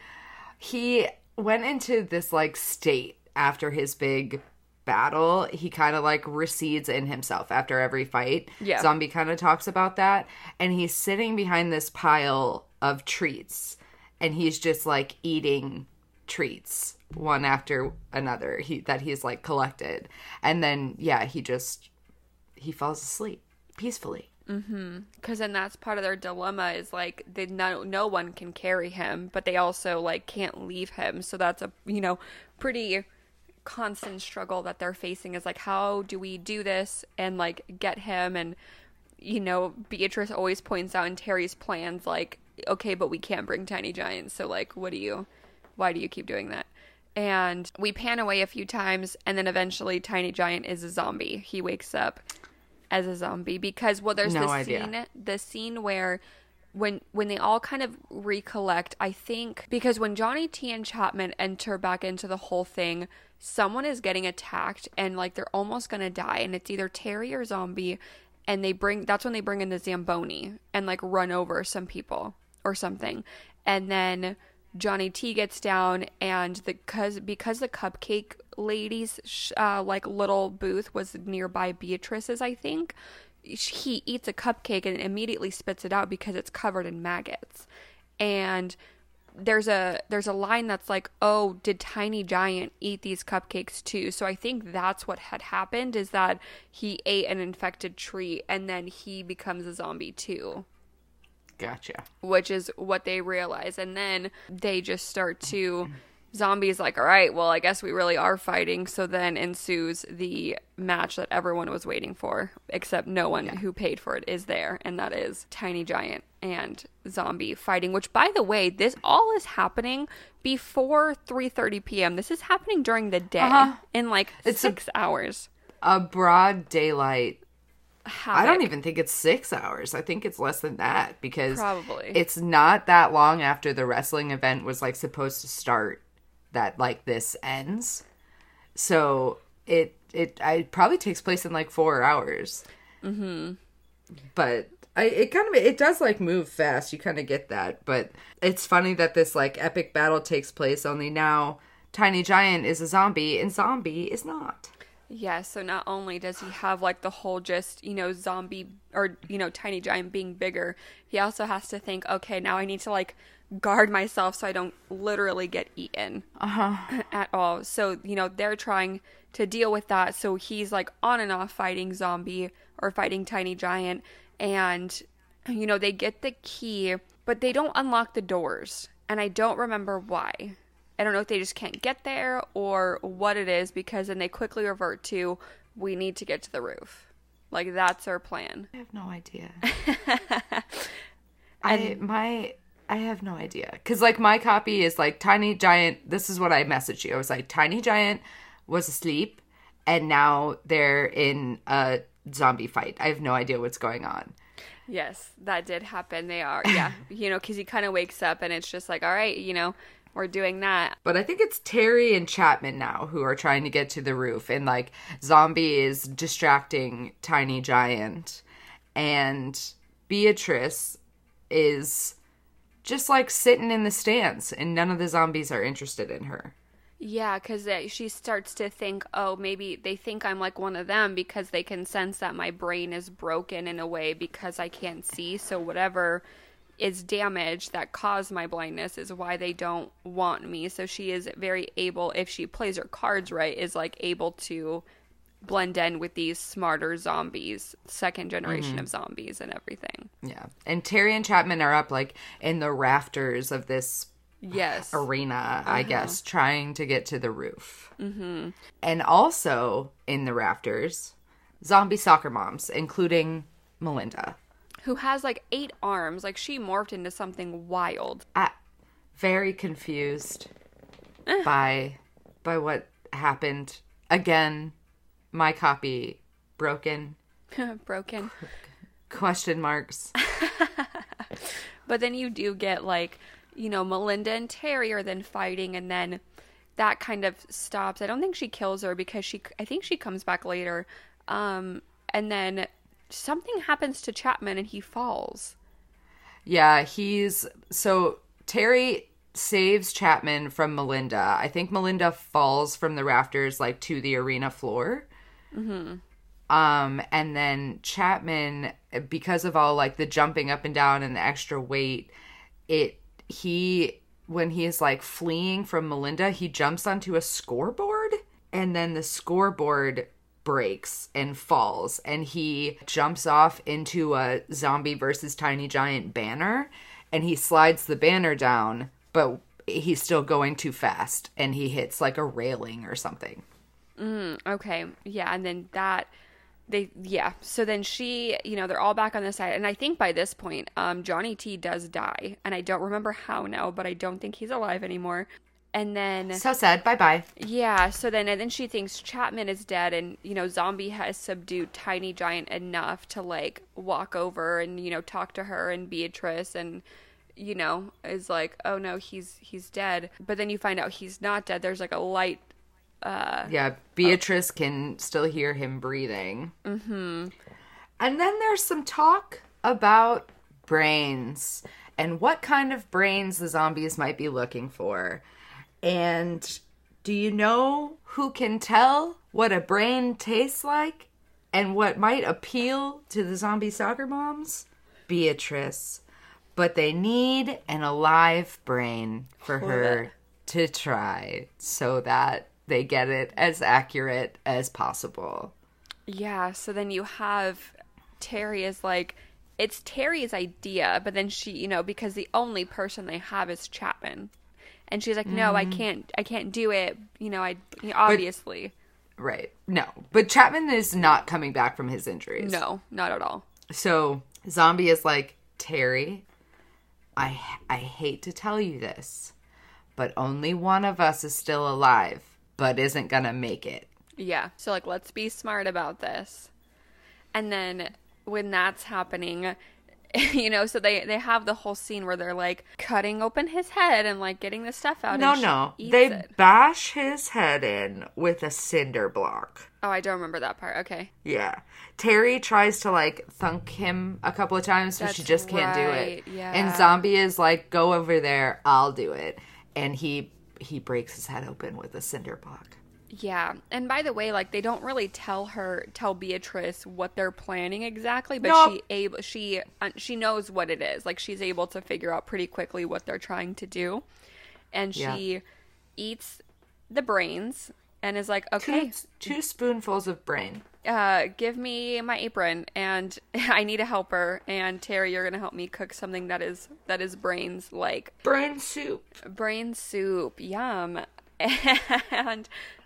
Speaker 2: he went into this like state after his big battle. He kind of like recedes in himself after every fight. Yeah. Zombie kind of talks about that. And he's sitting behind this pile of treats, and he's just like eating treats one after another he that he's like collected. And then yeah, he just he falls asleep peacefully.
Speaker 1: Mm-hmm. Because then that's part of their dilemma, is like they no no one can carry him, but they also like can't leave him. So that's a, you know, pretty constant struggle that they're facing, is like, how do we do this and like get him? And, you know, Beatrice always points out in Terry's plans, like, okay, but we can't bring Tiny Giants, so like, what do you why do you keep doing that? And we pan away a few times, and then eventually Tiny Giant is a zombie. He wakes up as a zombie, because well there's
Speaker 2: no
Speaker 1: the
Speaker 2: idea.
Speaker 1: scene the scene where when when they all kind of recollect, I think, because when Johnny T and Chapman enter back into the whole thing, someone is getting attacked, and like they're almost gonna die, and it's either Terry or Zombie, and they bring that's when they bring in the Zamboni and like run over some people or something. And then Johnny T gets down, and the cause because the cupcake lady's uh, like little booth was nearby Beatrice's, I think, he eats a cupcake and immediately spits it out because it's covered in maggots. And there's a there's a line that's like, oh, did Tiny Giant eat these cupcakes too? So I think that's what had happened, is that he ate an infected tree, and then he becomes a zombie too.
Speaker 2: Gotcha.
Speaker 1: Which is what they realize. And then they just start to Zombie's like, all right, well, I guess we really are fighting. So then ensues the match that everyone was waiting for, except no one
Speaker 2: Yeah.
Speaker 1: who paid for it is there. And that is Tiny Giant and Zombie fighting, which, by the way, this all is happening before three thirty p.m. This is happening during the day
Speaker 2: Uh-huh.
Speaker 1: in like
Speaker 2: It's a-
Speaker 1: six hours.
Speaker 2: A broad daylight.
Speaker 1: Havoc.
Speaker 2: I don't even think it's six hours. I think it's less than that because
Speaker 1: Probably.
Speaker 2: it's not that long after the wrestling event was like supposed to start that like this ends. So it it it probably takes place in like four hours. Mm-hmm. But I it kind of it does like move fast. You kind of get that. But it's funny that this like epic battle takes place. Only now Tiny Giant is a zombie and Zombie is not.
Speaker 1: Yeah, so not only does he have like the whole just, you know, zombie or, you know, Tiny Giant being bigger, he also has to think, okay, now I need to like guard myself so I don't literally get eaten
Speaker 2: Uh-huh.
Speaker 1: at all. So, you know, they're trying to deal with that. So he's like on and off fighting Zombie or fighting Tiny Giant. And, you know, they get the key, but they don't unlock the doors. And I don't remember why. I don't know if they just can't get there or what it is, because then they quickly revert to, we need to get to the roof. Like, that's our plan.
Speaker 2: I have no idea. I my I have no idea because like my copy is like Tiny Giant. This is what I messaged you. I was like, Tiny Giant was asleep, and now they're in a zombie fight. I have no idea what's going on.
Speaker 1: Yes, that did happen. They are, yeah, you know, because he kind of wakes up and it's just like, all right, you know, we're doing that.
Speaker 2: But I think it's Terry and Chapman now who are trying to get to the roof, and like Zombie is distracting Tiny Giant, and Beatrice is just like sitting in the stands, and none of the zombies are interested in her.
Speaker 1: Yeah, because she starts to think, oh, maybe they think I'm like one of them because they can sense that my brain is broken in a way because I can't see. So whatever is damaged that caused my blindness is why they don't want me. So she is very able, if she plays her cards right, is like able to blend in with these smarter zombies, second generation of zombies and everything.
Speaker 2: Yeah. And Terry and Chapman are up like in the rafters of this
Speaker 1: Yes.
Speaker 2: arena, I guess, trying to get to the roof. Mm-hmm. And also in the rafters, zombie soccer moms, including Melinda.
Speaker 1: Who has like eight arms. Like she morphed into something wild.
Speaker 2: I, very confused by by what happened. Again, my copy broken.
Speaker 1: Broken.
Speaker 2: Question marks.
Speaker 1: But then you do get like, you know, Melinda and Terry are then fighting, and then that kind of stops. I don't think she kills her because she, I think she comes back later. Um, and then something happens to Chapman and he falls.
Speaker 2: Yeah, he's so Terry saves Chapman from Melinda. I think Melinda falls from the rafters like to the arena floor. Mm-hmm. Um, and then Chapman, because of all like the jumping up and down and the extra weight, it he when he is like fleeing from Melinda, he jumps onto a scoreboard, and then the scoreboard breaks and falls, and he jumps off into a zombie versus Tiny Giant banner, and he slides the banner down, but he's still going too fast, and he hits like a railing or something.
Speaker 1: Mm, okay. Yeah. And then that, they, yeah. So then she, you know, they're all back on the side. And I think by this point, um, Johnny T does die. And I don't remember how now, but I don't think he's alive anymore. And then,
Speaker 2: So sad. Bye-bye.
Speaker 1: yeah. So then, and then she thinks Chapman is dead, and, you know, Zombie has subdued Tiny Giant enough to like walk over and, you know, talk to her and Beatrice, and, you know, is like, oh no, he's, he's dead. But then you find out he's not dead. There's like a light. Uh,
Speaker 2: Yeah, Beatrice can still hear him breathing. Mm-hmm. And then there's some talk about brains and what kind of brains the zombies might be looking for. And do you know who can tell what a brain tastes like and what might appeal to the zombie soccer moms? Beatrice. But they need an alive brain for her to try so that they get it as accurate as possible.
Speaker 1: Yeah, so then you have Terry is like, it's Terry's idea, but then she, you know, because the only person they have is Chapman. And she's like, no, I can't, I can't do it. You know, I, obviously.
Speaker 2: Right. No. But Chapman is not coming back from his injuries.
Speaker 1: No, not at all.
Speaker 2: So Zombie is like, Terry, I, I hate to tell you this, but only one of us is still alive, but isn't gonna make it.
Speaker 1: Yeah. So, like, let's be smart about this. And then when that's happening, you know, so they, they have the whole scene where they're, like, cutting open his head and, like, getting the stuff out.
Speaker 2: No,
Speaker 1: and
Speaker 2: no.
Speaker 1: she eats
Speaker 2: They
Speaker 1: it.
Speaker 2: bash his head in with a cinder block.
Speaker 1: Oh, I don't remember that part. Okay.
Speaker 2: Yeah. Terry tries to, like, thunk him a couple of times, but
Speaker 1: That's
Speaker 2: she just can't do
Speaker 1: right,
Speaker 2: it.
Speaker 1: yeah.
Speaker 2: And Zombie is like, go over there, I'll do it. And he he breaks his head open with a cinder block.
Speaker 1: Yeah. And by the way, like, they don't really tell her, tell Beatrice what they're planning exactly, but
Speaker 2: Nope.
Speaker 1: she able, she, uh, she knows what it is. Like, she's able to figure out pretty quickly what they're trying to do. And she
Speaker 2: Yeah.
Speaker 1: eats the brains and is like, okay,
Speaker 2: Two, two spoonfuls of brain.
Speaker 1: uh, give me my apron and I need a helper. And Terry, you're going to help me cook something that is, that is brains, like
Speaker 2: Brain soup.
Speaker 1: brain soup. Yum. And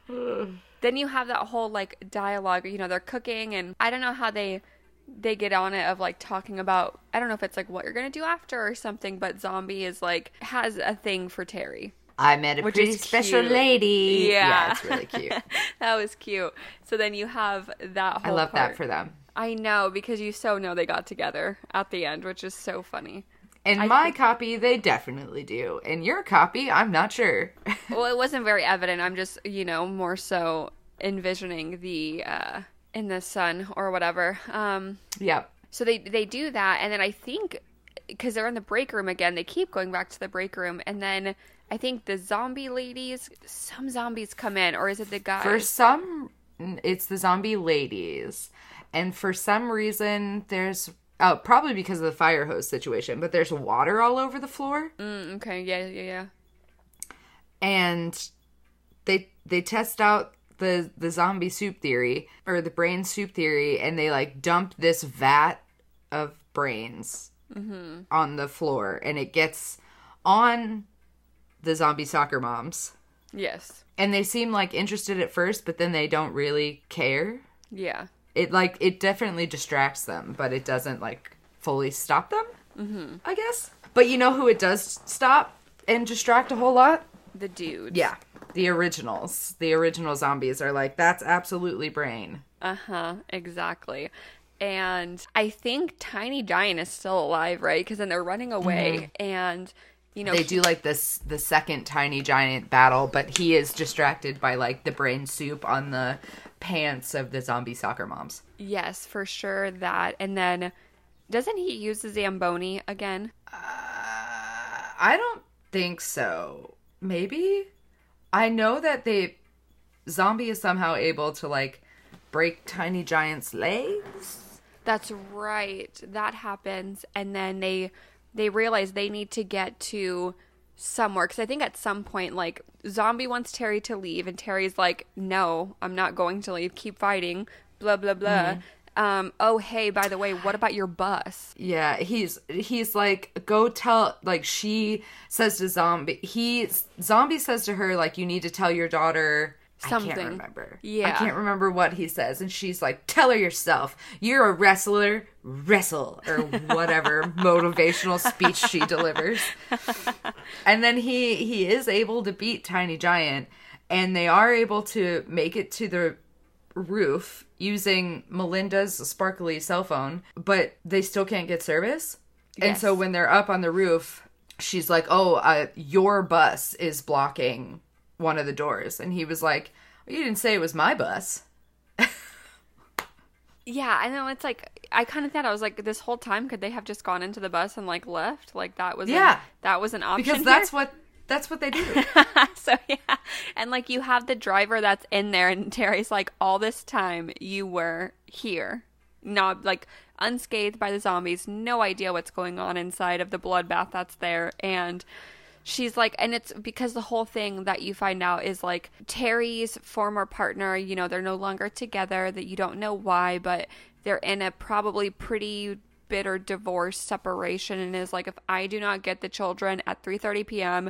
Speaker 1: then you have that whole, like, dialogue, you know, they're cooking, and I don't know how they they get on it of, like, talking about, I don't know if it's, like, what you're gonna do after or something, but Zombie is, like, has a thing for Terry.
Speaker 2: I met a
Speaker 1: Which
Speaker 2: pretty
Speaker 1: is
Speaker 2: special
Speaker 1: cute.
Speaker 2: lady.
Speaker 1: Yeah.
Speaker 2: It's really cute.
Speaker 1: That was cute. So then you have that
Speaker 2: I
Speaker 1: whole
Speaker 2: love
Speaker 1: part.
Speaker 2: that for them.
Speaker 1: I know, because you so know they got together at the end, which is so funny.
Speaker 2: In
Speaker 1: I
Speaker 2: my
Speaker 1: think-
Speaker 2: copy, they definitely do. In your copy, I'm not sure.
Speaker 1: Well, it wasn't very evident. I'm just, you know, more so envisioning the, uh, in the sun or whatever. Um...
Speaker 2: Yep.
Speaker 1: So they they do that, and then I think, because they're in the break room again, they keep going back to the break room, and then I think the zombie ladies, some zombies come in, or is it the guys?
Speaker 2: For some, it's the zombie ladies. And for some reason, there's... Oh, probably because of the fire hose situation, but there's water all over the floor.
Speaker 1: Mm, okay, yeah, yeah, yeah.
Speaker 2: And they they test out the the zombie soup theory, or the brain soup theory, and they, like, dump this vat of brains
Speaker 1: Mm-hmm.
Speaker 2: on the floor, and it gets on the zombie soccer moms.
Speaker 1: Yes.
Speaker 2: And they seem, like, interested at first, but then they don't really care.
Speaker 1: Yeah.
Speaker 2: It, like, it definitely distracts them, but it doesn't, like, fully stop them, mm-hmm. I guess. But you know who it does stop and distract a whole lot?
Speaker 1: The dudes.
Speaker 2: Yeah. The originals. The original zombies are like, that's absolutely brain.
Speaker 1: Uh-huh, exactly. And I think Tiny Giant is still alive, right? Because then they're running away, and, you know...
Speaker 2: They do, like, this the second Tiny Giant battle, but he is distracted by, like, the brain soup on the pants of the zombie soccer moms.
Speaker 1: Yes, for sure, that. And then, doesn't he use the Zamboni again?
Speaker 2: Uh, I don't think so. Maybe? I know that they... Zombie is somehow able to, like, break Tiny Giant's legs.
Speaker 1: That's right. That happens, and then they they realize they need to get to somewhere, because I think at some point, like, Zombie wants Terry to leave, and Terry's like, no, I'm not going to leave, keep fighting, blah blah blah. Mm-hmm. Um oh, hey, by the way, what about your bus?
Speaker 2: Yeah, he's he's like, go tell, like, she says to Zombie, he Zombie says to her, like, you need to tell your daughter
Speaker 1: Something.
Speaker 2: I can't remember.
Speaker 1: Yeah.
Speaker 2: I can't remember what he says. And she's like, tell her yourself. You're a wrestler. Wrestle. Or whatever motivational speech she delivers. And then he, he is able to beat Tiny Giant. And they are able to make it to the roof using Melinda's sparkly cell phone. But they still can't get service. And
Speaker 1: Yes.
Speaker 2: so when they're up on the roof, she's like, oh, uh, your bus is blocking one of the doors. And he was like, well, you didn't say it was my bus.
Speaker 1: Yeah, I know. It's like, I kind of thought, I was like, this whole time could they have just gone into the bus and, like, left? Like, that was
Speaker 2: Yeah.
Speaker 1: an, that was an option
Speaker 2: Because
Speaker 1: here.
Speaker 2: that's what that's what they do.
Speaker 1: So yeah, and like, you have the driver that's in there, and Terry's like, all this time you were here, not, like, unscathed by the zombies, no idea what's going on inside of the bloodbath that's there. And she's like, and it's because the whole thing that you find out is, like, Terry's former partner, you know, they're no longer together, that you don't know why, but they're in a probably pretty bitter divorce separation, and is like, if I do not get the children at three thirty p.m.,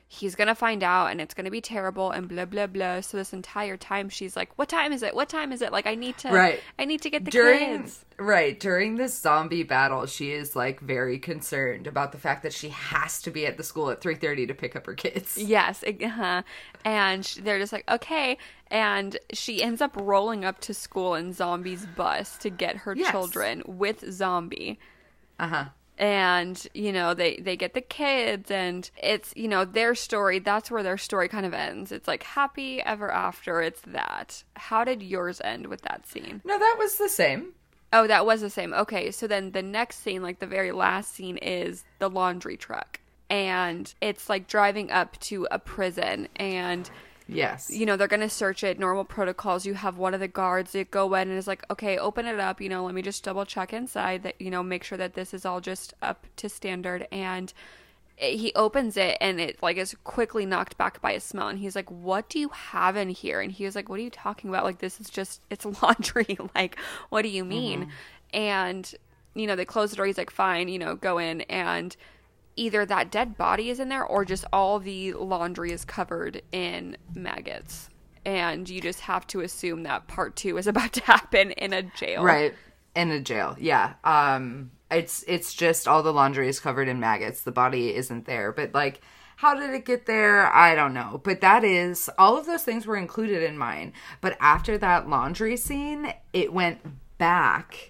Speaker 1: he's gonna find out and it's gonna be terrible and blah blah blah. So this entire time she's like, what time is it, what time is it, like I need to
Speaker 2: right
Speaker 1: I need to get the
Speaker 2: during
Speaker 1: kids.
Speaker 2: Right during this zombie battle, she is like very concerned about the fact that she has to be at the school at three thirty to pick up her kids.
Speaker 1: Yes, uh-huh. And sh- they're just like, okay. And she ends up rolling up to school in Zombie's bus to get her
Speaker 2: Yes.
Speaker 1: children with Zombie.
Speaker 2: Uh-huh.
Speaker 1: And, you know, they, they get the kids, and it's, you know, their story, that's where their story kind of ends. It's like happy ever after, it's that. How did yours end with that scene?
Speaker 2: No, that was the same.
Speaker 1: Oh, that was the same. Okay, so then the next scene, like the very last scene, is the laundry truck. And it's like driving up to a prison, and
Speaker 2: Yes.
Speaker 1: you know, they're going to search it. Normal protocols. You have one of the guards that go in and is like, okay, open it up. You know, let me just double check inside that, you know, make sure that this is all just up to standard. And it, he opens it and it like is quickly knocked back by a smell. And he's like, what do you have in here? And he was like, what are you talking about? Like, this is just, it's laundry. Like, what do you mean? Mm-hmm. And, you know, they close the door. He's like, fine, you know, go in. And either that dead body is in there or just all the laundry is covered in maggots. And you just have to assume that part two is about to happen in a jail.
Speaker 2: Right. In a jail. Yeah. Um, it's, it's just all the laundry is covered in maggots. The body isn't there. But like, how did it get there? I don't know. But that is, all of those things were included in mine. But after that laundry scene, it went back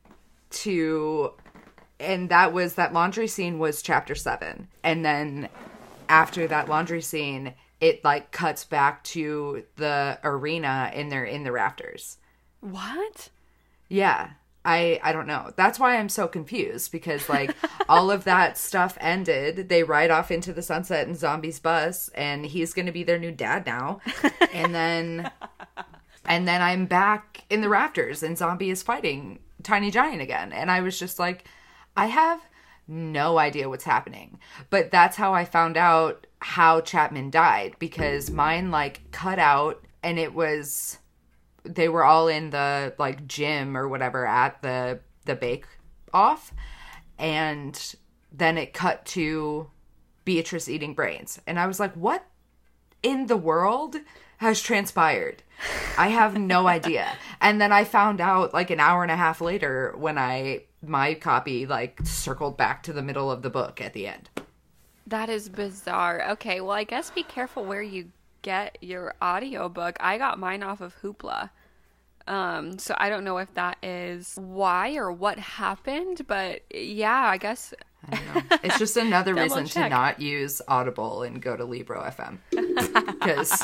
Speaker 2: to... And that was, that laundry scene was chapter seven. And then after that laundry scene, it like cuts back to the arena and they're in the rafters.
Speaker 1: What?
Speaker 2: Yeah. I, I don't know. That's why I'm so confused, because like all of that stuff ended. They ride off into the sunset in Zombie's bus, and he's going to be their new dad now. And then, and then I'm back in the rafters and Zombie is fighting Tiny Giant again. And I was just like, I have no idea what's happening. But that's how I found out how Chapman died, because mine like cut out and it was, they were all in the like gym or whatever at the, the bake off. And then it cut to Beatrice eating brains. And I was like, what in the world has transpired? I have no idea. And then I found out like an hour and a half later when I, my copy like circled back to the middle of the book at the end.
Speaker 1: That is bizarre. Okay, well, I guess be careful where you get your audiobook. I got mine off of Hoopla. Um, so I don't know if that is why or what happened, but yeah, I guess.
Speaker 2: I don't know. It's just another reason
Speaker 1: check.
Speaker 2: to not use Audible and go to Libro F M. Because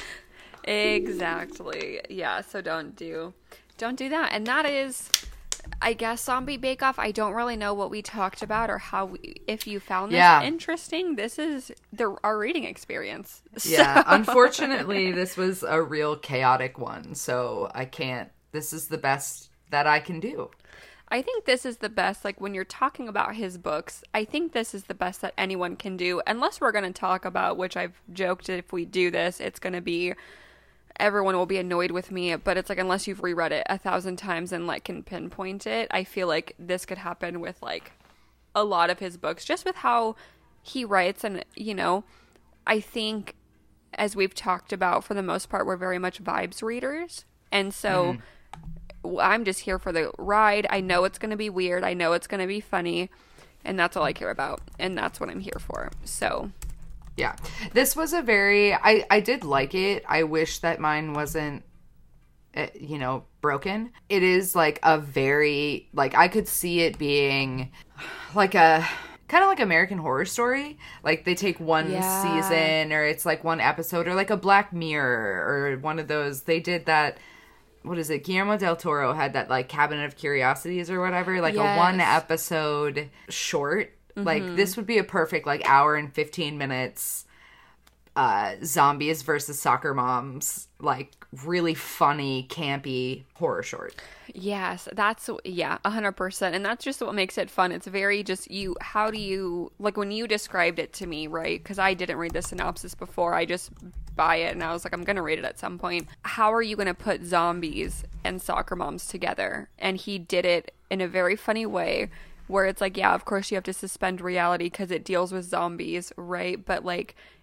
Speaker 1: exactly. Yeah, so don't do don't do that. And that is, I guess, Zombie Bake Off. I don't really know what we talked about or how we, if you found this
Speaker 2: Yeah.
Speaker 1: interesting. This is the our reading experience.
Speaker 2: yeah,
Speaker 1: So-
Speaker 2: unfortunately, this was a real chaotic one. So I can't, this is the best that I can do.
Speaker 1: I think this is the best, like, when you're talking about his books, I think this is the best that anyone can do, unless we're going to talk about, which I've joked if we do this, it's going to be, everyone will be annoyed with me, but it's like, unless you've reread it a thousand times and, like, can pinpoint it, I feel like this could happen with, like, a lot of his books, just with how he writes, and, you know, I think, as we've talked about, for the most part, we're very much vibes readers, and so... Mm. I'm just here for the ride. I know it's going to be weird. I know it's going to be funny. And that's all I care about. And that's what I'm here for. So.
Speaker 2: Yeah. This was a very, I, I did like it. I wish that mine wasn't, uh, you know, broken. It is like a very, like, I could see it being like a, kind of like American Horror Story. Like they take one
Speaker 1: yeah.
Speaker 2: season or it's like one episode or like a Black Mirror or one of those. They did that. What is it? Guillermo del Toro had that like Cabinet of Curiosities or whatever, like
Speaker 1: yes.
Speaker 2: a one episode short. Mm-hmm. Like this would be a perfect like hour and fifteen minutes uh zombies versus soccer moms, like really funny, campy horror short.
Speaker 1: Yes, that's, yeah, one hundred percent. And that's just what makes it fun. It's very just you, how do you, like when you described it to me, right? Because I didn't read the synopsis before. I just buy it and I was like, I'm going to read it at some point. How are you going to put zombies and soccer moms together? And he did it in a very funny way where it's like, yeah, of course you have to suspend reality because it deals with zombies, right? But like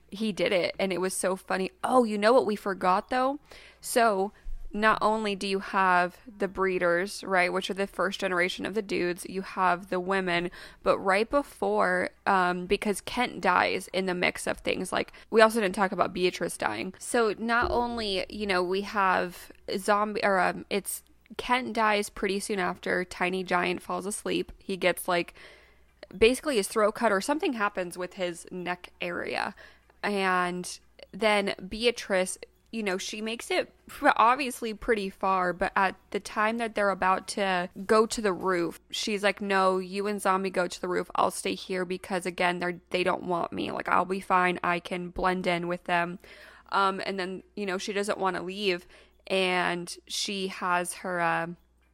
Speaker 1: he did it, and it was so funny. Oh, you know what we forgot though? So not only do you have the breeders, right, which are the first generation of the dudes, you have the women, but right before, um, because Kent dies in the mix of things, like, we also didn't talk about Beatrice dying. So not only, you know, we have zombie, or um, it's, Kent dies pretty soon after. Tiny Giant falls asleep. He gets, like, basically his throat cut, or something happens with his neck area. And then Beatrice, you know, she makes it obviously pretty far, but at the time that they're about to go to the roof, she's like, no, you and Zombie go to the roof. I'll stay here because, again, they're, they don't want me. Like, I'll be fine. I can blend in with them. Um, and then, you know, she doesn't want to leave. And she has her, uh,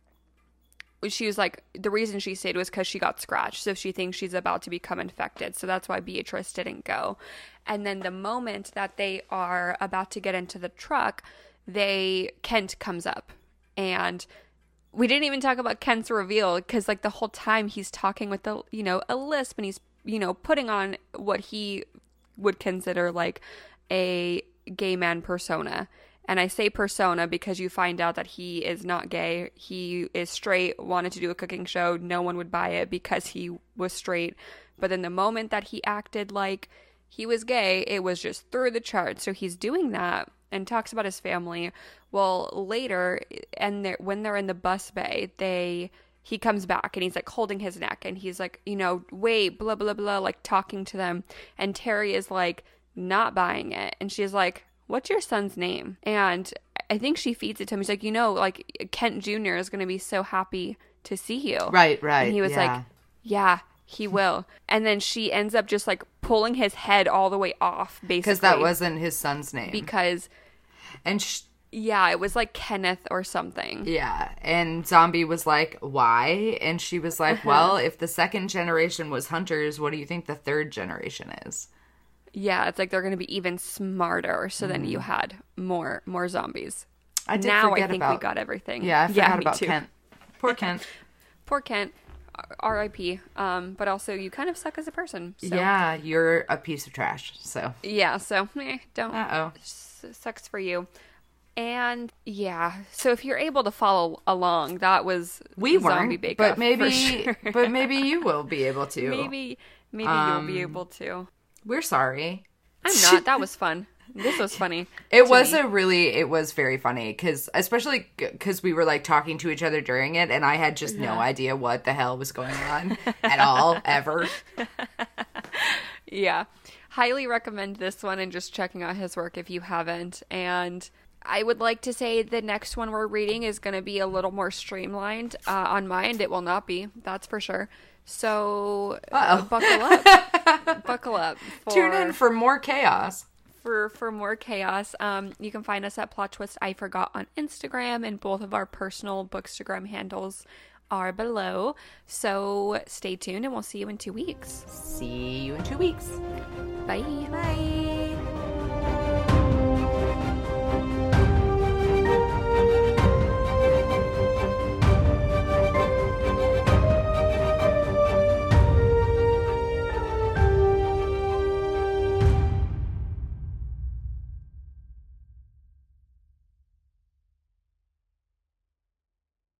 Speaker 1: she was like, the reason she stayed was because she got scratched. So she thinks she's about to become infected. So that's why Beatrice didn't go. And then the moment that they are about to get into the truck, they, Kent comes up. And we didn't even talk about Kent's reveal, because, like, the whole time he's talking with the, you know, a lisp, and he's, you know, putting on what he would consider like a gay man persona. And I say persona because you find out that he is not gay. He is straight, wanted to do a cooking show. No one would buy it because he was straight. But then the moment that he acted like he was gay, it was just through the charts. So he's doing that and talks about his family. Well, later, and they're, when they're in the bus bay, they he comes back and he's like holding his neck. And he's like, you know, wait, blah, blah, blah, like talking to them. And Terry is like not buying it. And she's like, what's your son's name? And I think she feeds it to him. He's like, you know, like, Kent Junior is going to be so happy to see you.
Speaker 2: Right, right.
Speaker 1: And he was
Speaker 2: yeah.
Speaker 1: like, yeah, he will. And then she ends up just, like, pulling his head all the way off, basically.
Speaker 2: Because that wasn't his son's name.
Speaker 1: Because,
Speaker 2: and sh-
Speaker 1: yeah, it was, like, Kenneth or something.
Speaker 2: Yeah, and Zombie was like, why? And she was like, well, if the second generation was hunters, what do you think the third generation is?
Speaker 1: Yeah, it's like they're going to be even smarter. So mm. then you had more more zombies.
Speaker 2: I did
Speaker 1: now
Speaker 2: forget
Speaker 1: I think
Speaker 2: about,
Speaker 1: we got everything.
Speaker 2: Yeah, I forgot
Speaker 1: yeah,
Speaker 2: about
Speaker 1: too.
Speaker 2: Kent. Poor Kent.
Speaker 1: Poor Kent. R I P Um, but also, you kind of suck as a person. So.
Speaker 2: Yeah, you're a piece of trash. So
Speaker 1: yeah, so eh, don't.
Speaker 2: Uh oh,
Speaker 1: s- sucks for you. And yeah, so if you're able to follow along, that was
Speaker 2: we
Speaker 1: Zombie
Speaker 2: weren't.
Speaker 1: Bake
Speaker 2: But
Speaker 1: Off
Speaker 2: maybe,
Speaker 1: for sure.
Speaker 2: but maybe you will be able to.
Speaker 1: Maybe, maybe
Speaker 2: um,
Speaker 1: you'll be able to.
Speaker 2: We're sorry.
Speaker 1: I'm not. That was fun. This was funny.
Speaker 2: It was
Speaker 1: me.
Speaker 2: a really, it was very funny because, especially because we were like talking to each other during it, and I had just yeah. no idea what the hell was going on at all, ever.
Speaker 1: Yeah. Highly recommend this one and just checking out his work if you haven't. And I would like to say the next one we're reading is going to be a little more streamlined. Uh, on my end, it will not be. That's for sure. So uh, buckle up. Buckle up. For,
Speaker 2: Tune in for more chaos.
Speaker 1: For for more chaos. Um, you can find us at Plot Twist I Forgot on Instagram, and both of our personal Bookstagram handles are below. So stay tuned, and we'll see you in two weeks.
Speaker 2: See you in two weeks.
Speaker 1: Bye.
Speaker 2: Bye.